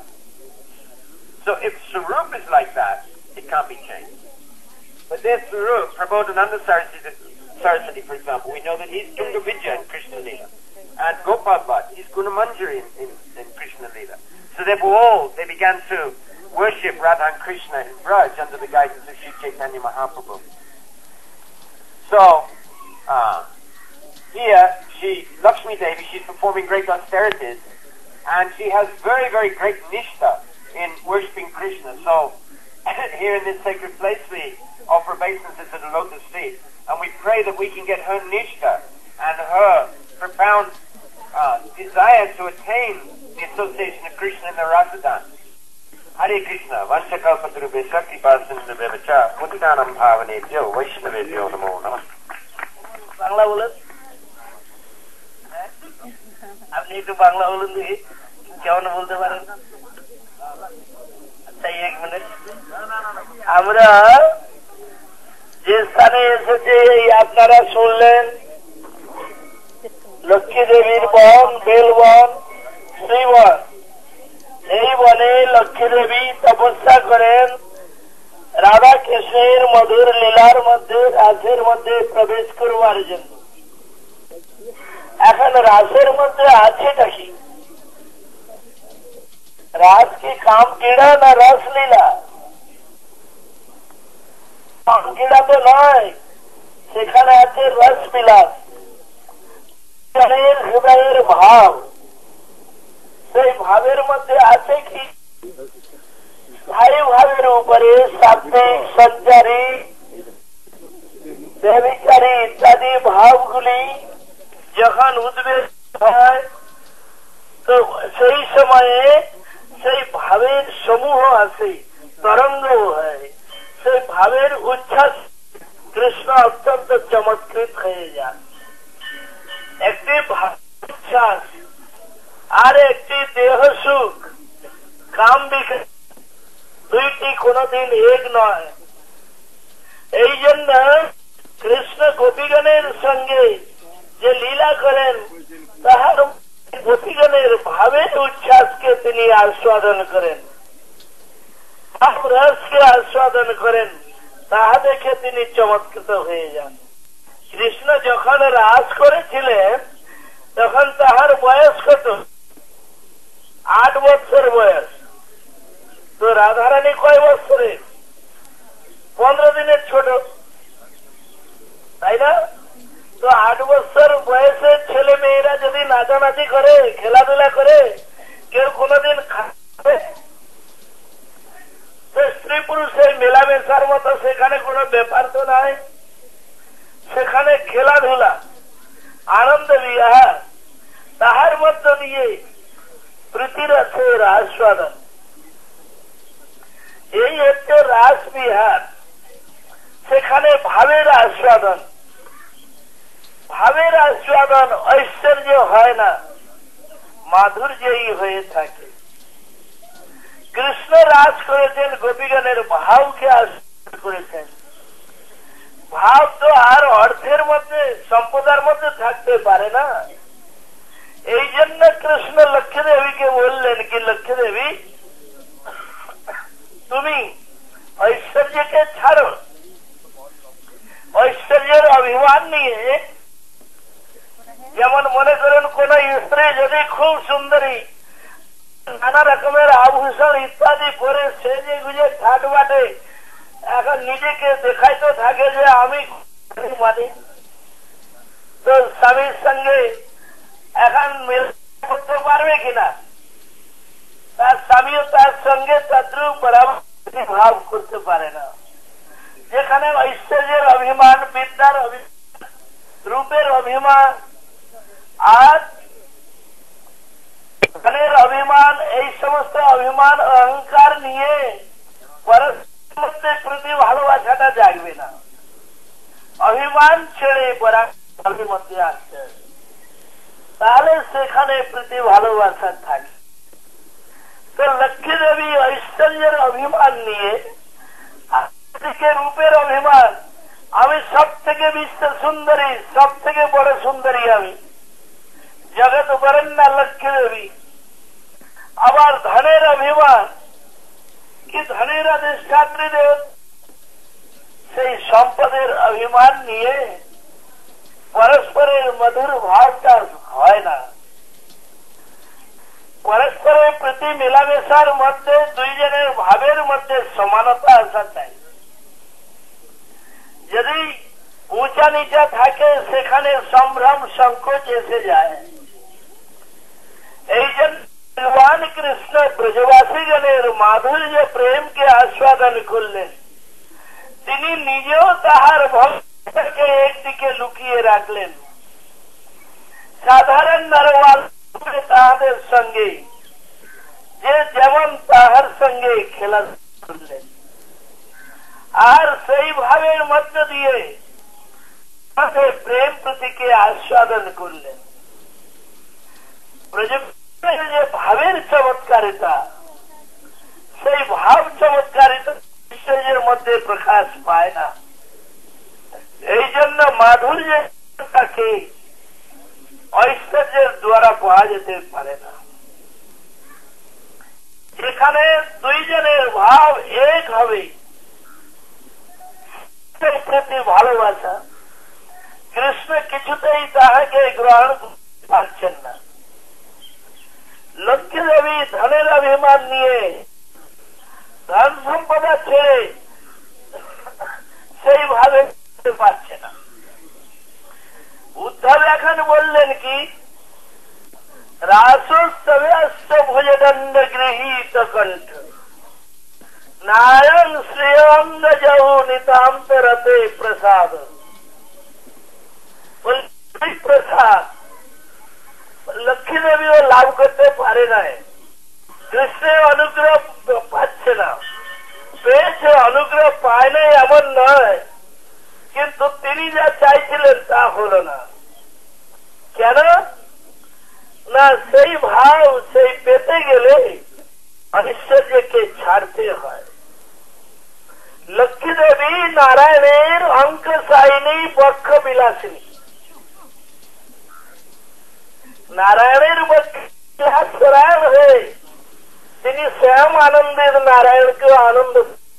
So if Sarup is like that, it can't be changed. But there's Sarup, Prabodhananda Saraswati, for example. We know that he's Tunga Vidya in Krishna Leela. And Gopal Bhatt, he's Gunamanjari in Krishna Leela. So therefore they began to worship Radha and Krishna in Braj under the guidance of Sri Chaitanya Mahaprabhu. So, here, Lakshmi Devi, she's performing great austerities, and she has very, very great nishtha in worshipping Krishna. So, here in this sacred place, we offer obeisances at the lotus feet, and we pray that we can get her nishtha and her profound desire to attain the association of Krishna in the Rasa dance. Hare Krishna, Vanchakalpatarubhesha Kripasinabhavacha Putitanam Bhavanebhyo Vaishnavebhyo Namo Namah. Bangla বলেন আপনি একটু বাংলা বলুন দেখি কেমন বলতে পারেন আচ্ছা এক মিনিট আমরা যে স্থানে এসেছি আপনারা শুনলেন লক্ষ্মী দেবীর বন বেলবন শ্রীবন এই বনে লক্ষ্মী দেবী তপস্যা করেন রাধা কৃষ্ণের মধুর লীলার মধ্যে রাসের মধ্যে প্রবেশ করবার জন্য এখন রাসের মধ্যে আছেটা কি রাস কি কাম ক্রীড়া না রস লীলা কাম ক্রীড়া তো নয় সেখানে আছে রস বিলাস হৃদয়ের ভাব সেই ভাবের মধ্যে আছে কি স্থায়ী ভাবের উপরে সাত্বিক সঞ্চারী ব্যভিচারী ইত্যাদি ভাবগুলি যখন উদ্বেগ হয় তো সেই সময়ে সেই ভাবের সমূহ আসে, তরঙ্গ হয়, সেই ভাবের উচ্ছ্বাস কৃষ্ণ অত্যন্ত চমৎকৃত হয়ে যান। একটি ভাব উচ্ছ্বাস আর একটি দেহ সুখ, কাম বিকাশ, দুইটি কোনদিন এক নয়। এই জন্য কৃষ্ণ গোপীগণের সঙ্গে যে লীলা করেন তাহার গোপীগণের ভাবের উচ্ছ্বাসকে তিনি আস্বাদন করেন, ভাব রসকে আস্বাদন করেন, তাহা দেখে তিনি চমৎকৃত হয়ে যান। কৃষ্ণ যখন রাস করেছিলেন তখন তাহার বয়স কত? 8 বছর বয়স। তো রাধারানী কয় বছরে? 15 দিনের ছোট, তাই না? তো 8 বছর বয়সের ছেলে মেয়েরা যদি নাচানাচি করে, খেলাধুলা করে, কেউ কোনদিন খাবে? স্ত্রী পুরুষের মেলামেশার মতো সেখানে কোনো ব্যাপার তো নাই। সেখানে খেলাধুলা, আনন্দ বিহার, তাহার মধ্য দিয়ে প্রীতিরসের আস্বাদন, এই হচ্ছে রাস বিহার। সেখানে ভাবের আস্বাদন, ভাবের আস্বাদন ঐশ্বর্য হয় না, মাধুর্যই হয়ে থাকে। কৃষ্ণ রাজ করেছেন, গোপীগণের ভাবকে আস্বাদন করেছেন। ভাব তো আর অর্থের মধ্যে, সম্পদার মধ্যে থাকতে পারে না। এই জন্য কৃষ্ণ লক্ষ্মী দেবীকে বললেন কি, লক্ষ্মী দেবী তুমি ঐশ্বর্যকে ছাড়ো। ঐশ্বর্যের অভিমান নিয়ে, যেমন মনে করেন কোন স্ত্রী যদি খুব সুন্দরী, নানা রকমের আভূষণ ইত্যাদি পরে সেজে গুজে ঠাট বাটে, এখন নিজেকে দেখাইতে থাকে যে আমি মানে, তো স্বামীর সঙ্গে এখন মিল করতে পারবে কিনা? তার স্বামীও তার সঙ্গে তদ্রূপ বরাবর ভাব করতে পারে না। যেখানে ঐশ্বর্যের অভিমান, বিদ্যার অভিমান, রূপের অভিমান আর ধনের অভিমান, এই সমস্ত অভিমান অহংকার নিয়ে পরস্পরের মধ্যে প্রতি ভালোবাসাটা জাগবে না। অভিমান ছেড়ে পরাক্রমের মধ্যে আসছে, তাহলে সেখানে প্রতি ভালোবাসা থাকে। তো লক্ষ্মী দেবী ঐশ্বর্যের অভিমান নিয়ে, রূপের অভিমান, আমি সব থেকে বিশ্ব সুন্দরী, সব থেকে বড় সুন্দরী আমি, জগৎ বরেণ্যা লক্ষ্মী দেবী। আবার ধনের অভিমান কি, ধনের অধিষ্ঠাত্রী দেব, সেই সম্পদের অভিমান নিয়ে পরস্পরের মধুর ভাবটা হয় না। পরস্পরের প্রতি মেলামেশার মধ্যে দুইজনের ভাবের মধ্যে সমানতা আসা চাই। যদি উঁচা নিচা থাকে সেখানে সম্ভ্রম সংকোচ এসে যায়। এই জন্য ভগবান কৃষ্ণ ব্রজবাসীগণের মাধুর্য প্রেমকে আস্বাদন করলেন। তিনি নিজেও তাহার ভক্তকে একদিকে লুকিয়ে রাখলেন। সাধারণ নরওয়াল তাহাদের সঙ্গে যে যেমন তাহার সঙ্গে খেলা করলেন, আর সেই ভাবের মধ্য দিয়ে তাদের প্রেম প্রীতিকে আস্বাদন করলেন। যে ভাবের চমৎকারিতা, সেই ভাব চমৎকারিতা ঐশ্বর্যের মধ্যে প্রকাশ পায় না। এই জন্য মাধুর্যটাকে ঐশ্বর্যের দ্বারা পাওয়া যেতে পারে না। যেখানে দুইজনের ভাব এক হবে, সেই প্রতি ভালোবাসা, কৃষ্ণ কিছুতেই তাহাকে গ্রহণ করতে পারছেন না। লক্ষ্মী দেবী ধনের অভিমান নিয়ে ধন সম্পদা ছেড়ে সেইভাবে পারছে না। উদ্ধব এখন বললেন কি, রাসোৎসবে भुजदंड गृहीत कंठ नारायण श्रेयंग जहु नितांत रते प्रसाद प्रसाद लक्ष्मी देवी लाभ करते पारे ना कृष्ण अनुग्रह पाচ্ছে না পেয়েছে অনুগ্রহ পায় নাই এমন নয় কিন্তু তিনি যা চাইছিলেন তা হলো না কেন না সেই ভাব সেই পেতে গেলে ঐশ্বর্যকে ছাড়তে হয় লক্ষ্মী দেবী নারায়ণের অঙ্কশায়িনী বক্ষ বিলাসিনী নারায়ণের বিলাসপরায়ণ হয়ে তিনি স্বয়ং আনন্দের নারায়ণকে আনন্দ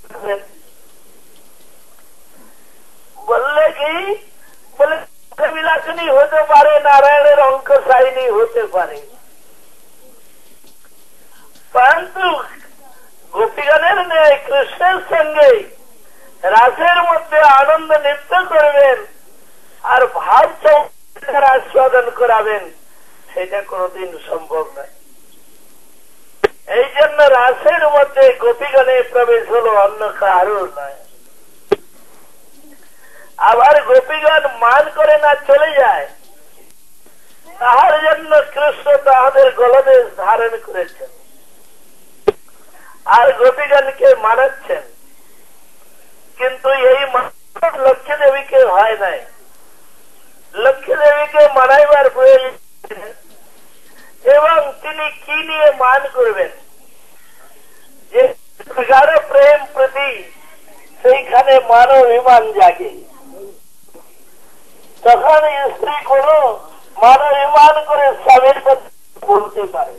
বললে কি বলে বিলাসিনী হতে পারে নারায়ণের অঙ্কশায়িনী হতে পারে পরন্তু গোপীগণের ন্যায় কৃষ্ণের সঙ্গে রাসের মধ্যে আনন্দ নৃত্য করবেন আর ভাব চৌকার আস্বাদন করাবেন সেটা কোনদিন সম্ভব নয় এই জন্য রাসের মধ্যে গোপীগণের প্রবেশ হলো অন্য কারো নয় আবার গোপীগণ মান করে না চলে যায় তাহার জন্য কৃষ্ণ তাহাদের গলদেশ ধারণ করেছেন আর গোপীগণকে মানাচ্ছেন কিন্তু এই লক্ষ্মী দেবীকে হয় নাই লক্ষ্মী দেবীকে মানাইবার প্রয়োজন এবং তিনি কি নিয়ে মান করবেন যে প্রগাঢ় প্রেম প্রতি সেইখানে মানব অভিমান জাগে তখন স্ত্রী কোন মানব অভিমান করে স্বামীর কথা বলতে পারে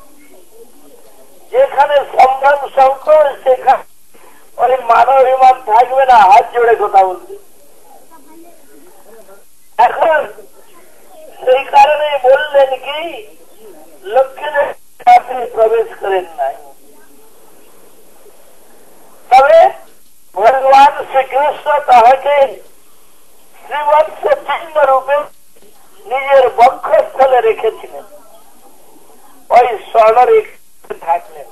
যেখানে সম্ভ্রম সংকট সেখানে ওই মানব অভিমান থাকবে না হাত জোড়ে কথা বলবে এখন সেই কারণে বললেন কি লক্ষ্মীদের আপনি প্রবেশ করেন নাই তবে ভগবান শ্রীকৃষ্ণ তাহাকে শ্রীবৎস চিহ্ন রূপে নিজের বক্ষস্থলে রেখেছিলেন ওই স্বর্ণরেখ থাকলেন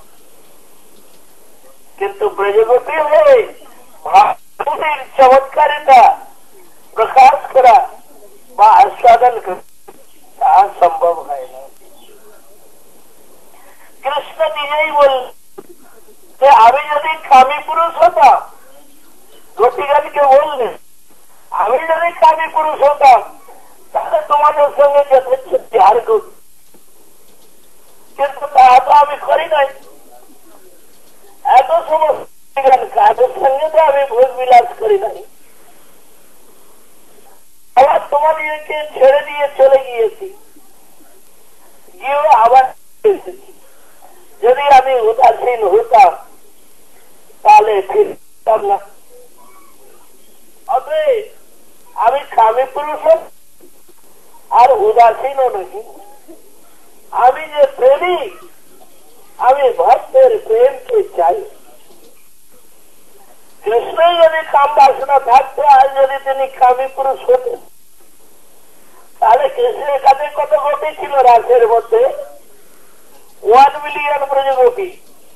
কিন্তু ব্রজগোপী হয়ে ভাবুটির চমৎকারিতা প্রকাশ করা বা আস্বাদন করা তা সম্ভব হয় না কৃষ্ণ নিজেই বললেন যে আমি যদি কামী পুরুষ হতাম গোপীগণকে বললেন আমি যদি কামী পুরুষ হতাম তাহলে তোমাদের সঙ্গে যথেষ্ট বিহার করত কিন্তু তাহা তো আমি করি নাই এত সমস্ত কাজের সঙ্গে তো আমি ভোগ বিলাস করি নাই আবার তোমাদেরকে ছেড়ে দিয়ে চলে গিয়েছি গিয়েও আবার এসেছি যদি আমি উদাসীন হতাম তাহলে ফিরতাম না অতএব আমি কামী পুরুষ আর উদাসীনও নাকি আমি যে প্রেমিক আমি ভক্তের প্রেমকে চাই কৃষ্ণই যদি কাম বাসনা থাকতো আর যদি তিনি কামী পুরুষ হতেন তাহলে কৃষ্ণের কাছে কত গোপী ছিল রাসের মধ্যে 1 মিলিয়ন ব্রজগোপী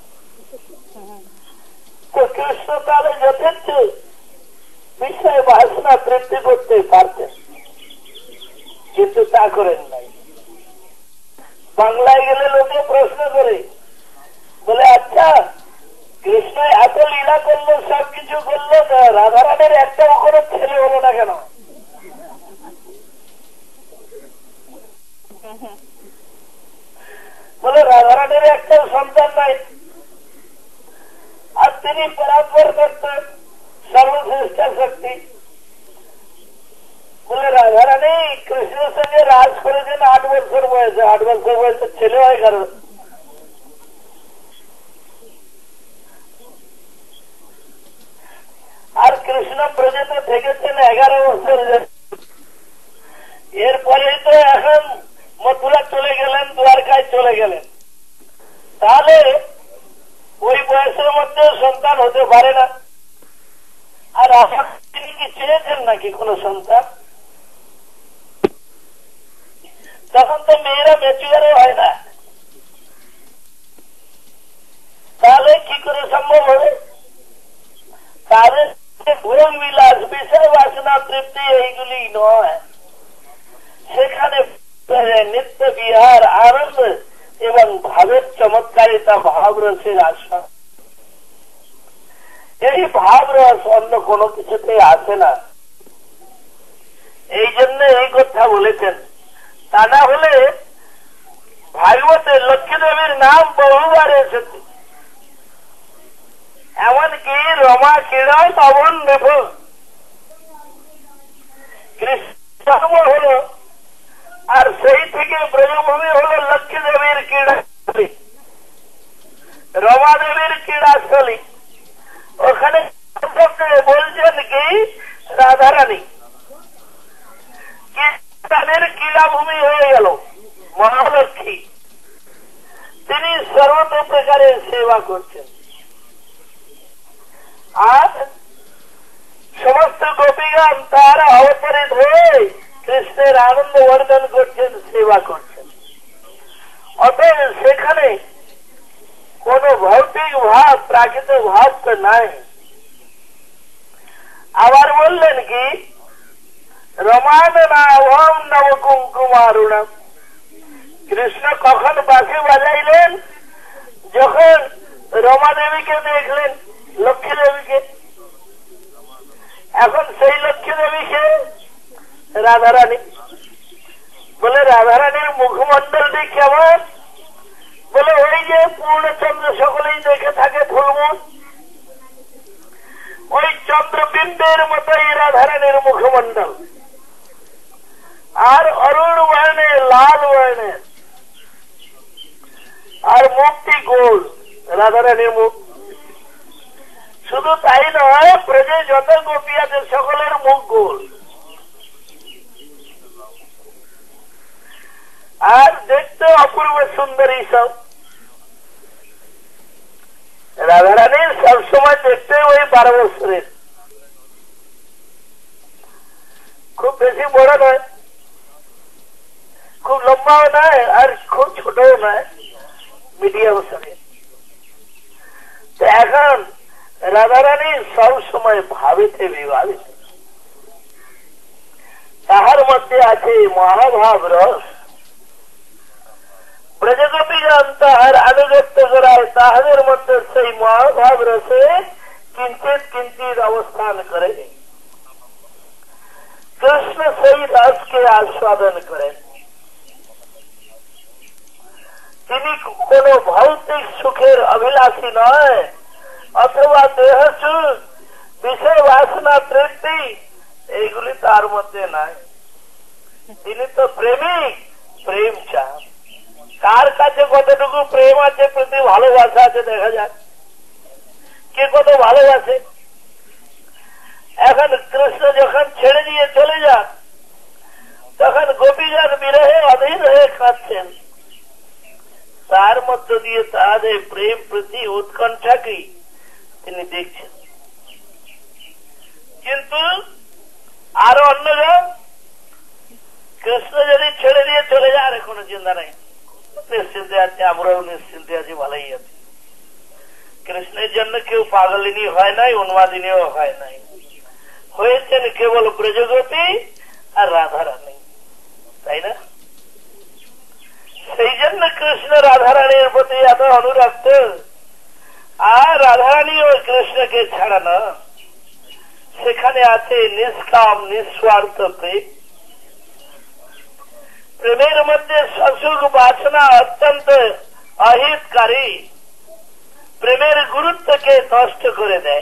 তো কৃষ্ণ তাহলে যথেষ্ট বিষয় বাসনা তৃপ্তি করতে পারতেন কিন্তু তা করেন নাই বাংলায় গেলে লোকে প্রশ্ন করে বলে আচ্ছা কৃষ্ণ এত লীলা করলো সবকিছু করলো রাধারানীর একটা কোনো ছেলে হলো না কেন বলে রাধারানীর একটা সন্তান নাই আর তিনি পরাপর করতেন সর্বশ্রেষ্ঠ শক্তি বলে রাধারানী কৃষ্ণের সঙ্গে রাজ করেছেন 8 বছর বয়সে 8 বছর বয়সে ছেলে হয় কারণ আর কৃষ্ণ ব্রজেতে থেকেছেন 11 বছর এরপরে তো এখন মথুরা চলে গেলেন দ্বারকায় চলে গেলেন তাহলে ওই বয়সের মধ্যে সন্তান হতে পারে না আর তিনি কি চেয়েছেন নাকি কোন সন্তান তখন তো মেয়েরা ম্যাচিওরও হয় না তাহলে কি করে সম্ভব হবে? তাদের ভোগ বিলাস, বিষয় বাসনা তৃপ্তি এইগুলি নয়, সেখানে নিত্য বিহার আনন্দ এবং ভাবের চমৎকারিতা, ভাবরসের আস্বাদ। এই ভাবরস অন্য কোনো কিছুতে আসে না। এই জন্য এই কথা বলেছেন। তা না হলে ভাগবতে লক্ষ্মী দেবীর নাম বহুবার এসেছে, এমনকি রমা ক্রীড়া পবন দেব কৃষ্ণ হল, আর সেই থেকে ব্রজভূমি হল লক্ষ্মী দেবীর ক্রীড়াস্থলী, রমা দেবীর ক্রীড়াস্থলী। ওখানে বলছেন কি রাধারানী তাদের ক্রীড়াভূমি হয়ে গেল মহালক্ষ্মী, তিনি সর্বত প্রকারের সেবা করছেন। আর সমস্ত গোপীগণ তারা অবতরিত হয়ে কৃষ্ণের আনন্দ বর্ধন করছেন, সেবা করছেন। অতএব সেখানে কোন ভৌতিক ভাব, প্রাকৃত ভাব তো নাই। আবার বললেন কি রমাননাভম নবকুঙ্কুমারুণম, কৃষ্ণ কখন বাঁশি বাজাইলেন? যখন রমা দেবীকে দেখলেন, লক্ষ্মী দেবীকে। এখন সেই লক্ষ্মী দেবীকে রাধারানী বলে, রাধারানীর মুখমন্ডলটি কেমন? বলে ওই যে পূর্ণচন্দ্র সকলেই দেখে থাকে ফুলমুন, ওই চন্দ্রবিম্বের মতোই রাধারানীর মুখমন্ডল, আর অরুণ বর্ণের, লাল বর্ণের, আর মুখটি গোল, রাধারানীর মুখ। শুধু তাই নয়, ব্রজে যত গোপী আছে সকলের মুখ গোল, আর দেখতে অপূর্ব সুন্দরী সব। রাধারানীর সবসময় দেখতে ওই 12 বছরের, খুব বেশি বড় নয়, খুব লম্বাও নয়, আর খুব ছোটও নয়, মিডিয়াম সাইজ। এখন রাধারানী সবসময় ভাবিতে বিভাবিত, তাহার মধ্যে আছে মহাভাব রস। ব্রজগোপীগণ তাহার আনুগত্য করায় তাহাদের মধ্যে সেই মহাভাব রসে কিঞ্চিত কিঞ্চিত অবস্থান করে। কৃষ্ণ সেই রসকে আস্বাদন করেন। তিনি কোন ভৌতিক সুখের অভিলাষী নয়, অথবা দেহ সুখ, বিষয় বাসনা তৃপ্তি, এইগুলি তার মধ্যে নাই। তিনি তো প্রেমিক, প্রেম চান। কার কাছে কতটুকু প্রেম আছে, প্রতি ভালোবাসা আছে দেখা যায়, কে কত ভালোবাসে। এখন কৃষ্ণ যখন ছেড়ে দিয়ে চলে যান, তখন গোপীগণ বিরহে অধীর হয়ে কাঁদছেন। তার মধ্য দিয়ে তাদের প্রেম প্রতি উৎকণ্ঠাকেই তিনি দেখছেন। কিন্তু আরো অন্যজন কৃষ্ণ যদি ছেড়ে দিয়ে চলে যায়, আর কোনো চিন্তা নেই, নিশ্চিন্তে আছে, আমরাও নিশ্চিন্তে আছি, ভালোই আছি। কৃষ্ণের জন্য কেউ পাগলিনী হয় নাই, উন্মাদিনীও হয় নাই, হয়েছেন কেবল ব্রজগোপী আর রাধারানী, তাই না? সেই জন্য কৃষ্ণ রাধারানীর প্রতি এত অনুরক্ত, আর রাধারানী ও কৃষ্ণকে ছাড়া না। সেখানে আছে নিষ্কাম নিঃস্বার্থ প্রেম। প্রেমের মধ্যে সুখ বাসনা অত্যন্ত অহিতকারী, প্রেমের গুরুত্বকে নষ্ট করে দেয়।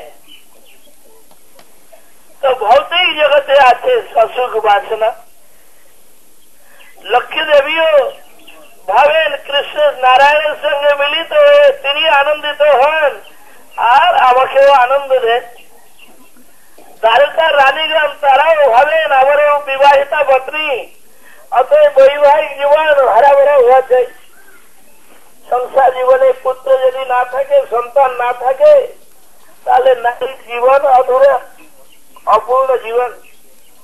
তো ভৌতিক জগতে আছে সুখ বাসনা। লক্ষ্মী দেবীও ভাবেন কৃষ্ণ নারায়ণের সঙ্গে মিলিত হয়ে তিনি আনন্দিত হন, আর আমাকেও আনন্দ দেন। দ্বারকার রানীগণ তারাও ভাবেন আমারও বিবাহিতা পত্নী, অতএব বৈবাহিক জীবন হারা ভরা হওয়া চাই। সংসার জীবনে পুত্র যদি না থাকে, সন্তান না থাকে, তাহলে নারীর জীবন অধুরা, অপূর্ণ জীবন।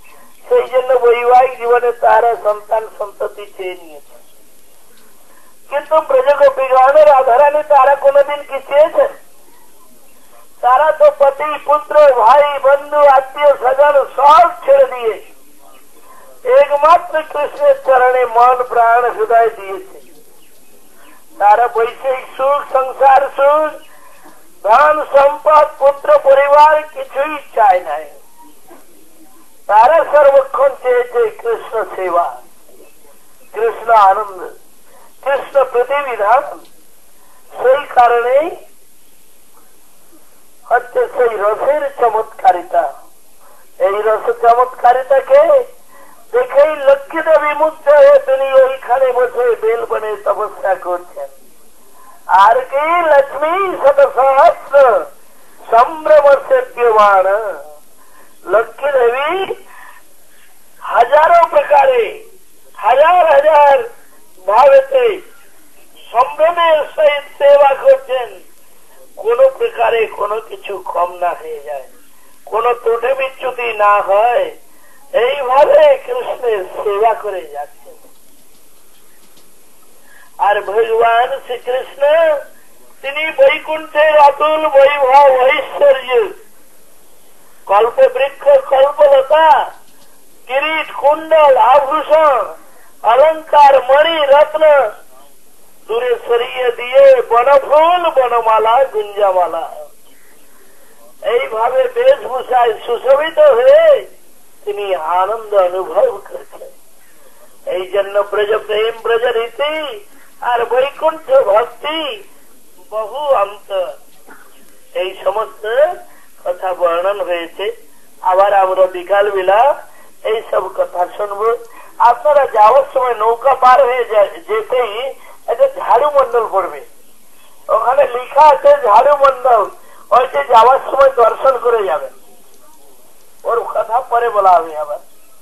সেই জন্য বৈবাহিক জীবনে তারা সন্তান সন্ততি চেয়ে নিয়েছে। কিন্তু ব্রজগোপীগণ রাধারানী তারা কোনদিন কি চেয়েছেন? তারা তো পতি পুত্র ভাই বন্ধু আত্মীয় স্বজন সব ছেড়ে দিয়ে একমাত্র কৃষ্ণের চরণে মন প্রাণ হৃদয় দিয়েছে। তারা বৈষয়িক সুখ, সংসার সুখ, ধন সম্পদ, পুত্র পরিবার কিছুই চায় নাই। তারা সর্বক্ষণ চেয়েছে কৃষ্ণ সেবা, কৃষ্ণ আনন্দ, কৃষ্ণ প্রতিবিধান। সেই কারণেই হচ্ছে সেই রসের চমৎকারিতা। এই রস চমৎকারিতাকে দেখেই লক্ষ্মী দেবী মুগ্ধ হয়ে তিনি ওইখানে বসে বেলবনে তপস্যা করছেন। আর কি লক্ষ্মী শতসহস্র সম্ভ্রম সেব্যমান। লক্ষ্মী দেবী হাজারো প্রকারে হাজার হাজার ভাবেতে সম্ভ্রমের সহিত সেবা করছেন। কোন প্রকারে কোনো কিছু কম না হয়ে যায়, কোন ত্রুটি বিচ্যুতি না হয়, এইভাবে কৃষ্ণের সেবা করে যাচ্ছেন। আর ভগবান শ্রীকৃষ্ণ তিনি বৈকুণ্ঠের অতুল বৈভব ঐশ্বর্য, কল্প বৃক্ষ, কল্পলতা, কিরিট, কুণ্ডল, আভূষণ, অলঙ্কার, মণি, রত্ন দূরে সরিয়ে দিয়ে বনফুল, বনমালা, গুঞ্জামালা, এইভাবে বেশভূষায় সুশোভিত হয়ে তিনি আনন্দ অনুভব করছেন। এই জন্য ব্রজ প্রেম, ব্রজ রীতি আর বৈকুণ্ঠ ভক্তি বহু অন্তর, এই সমস্ত কথা বর্ণন হয়েছে। আবার আমরা বিকাল বেলা এই সব কথা শুনবো। আপনারা যাওয়ার সময় নৌকা পার হয়ে যেতেই একটা ঝাড়ু মন্ডল পড়বে, ওখানে লেখা আছে ঝাড়ু মন্ডল। ওই যে যাওয়ার সময় দর্শন করে যাবেন, ওর কথা পরে বলা হবে। আবার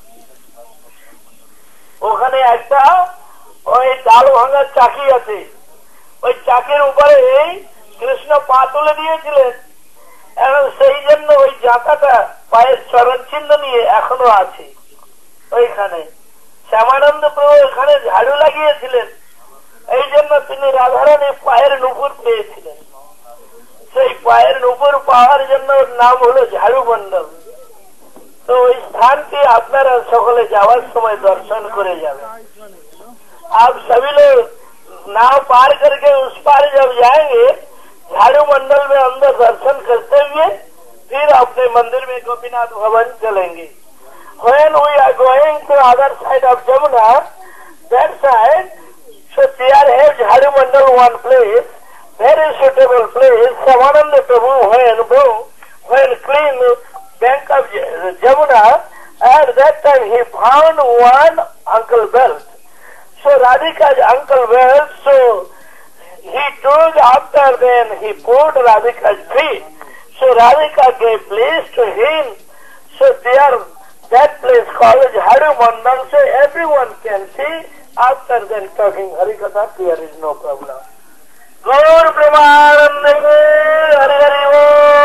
ওখানে একটা ওই ডাল ভাঙার চাকি আছে, ওই চাকির উপরে কৃষ্ণ পা তুলে দিয়েছিলেন, এবং সেই জন্য ওই জাঁতাটা পায়ের চরণ চিহ্ন নিয়ে এখনো আছে ওইখানে। শ্যামানন্দ প্রভু ওখানে ঝাড়ু লাগিয়েছিলেন, এই জন্য তিনি রাধারানী পায়ের নুপুর পেয়েছিলেন। সেই পায়ের নুপুর পাওয়ার জন্য ওর নাম হলো ঝাড়ু মন্ডল। তো ওই স্থানটি আপনারা সকলে যাওয়ার সময় दर्शन करे जावे। आप सभी लोग नाव पार करके उस पार जब जाएंगे झाड़ू मंडल में अंदर दर्शन करते हुए फिर अपने मंदिर में गोपीनाथ भवन चलेंगे। When we are going to other side of Jamuna, that side, so there have Jhadu Mandal one place, very suitable place. Samananda Prabhu when clean bank of Jamuna, at that time he found one ankle belt. So Radhika's ankle belt, so he took after then he put Radhika's feet. So Radhika gave place to him. So there, that place called Jhadu Mandal, so everyone can see. After then talking Harikatha, there is no problem. Gaur Premanande Hari Hari Om.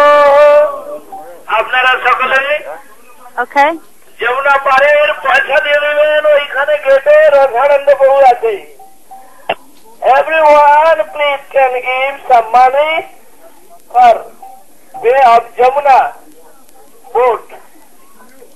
আপনারা সকলে ওকে যমুনা পারের পয়সা দিয়ে দেবেন, ওইখানে গেটে রাধানন্দ প্রভু আছে। Everyone please can give some money for way of Jamuna.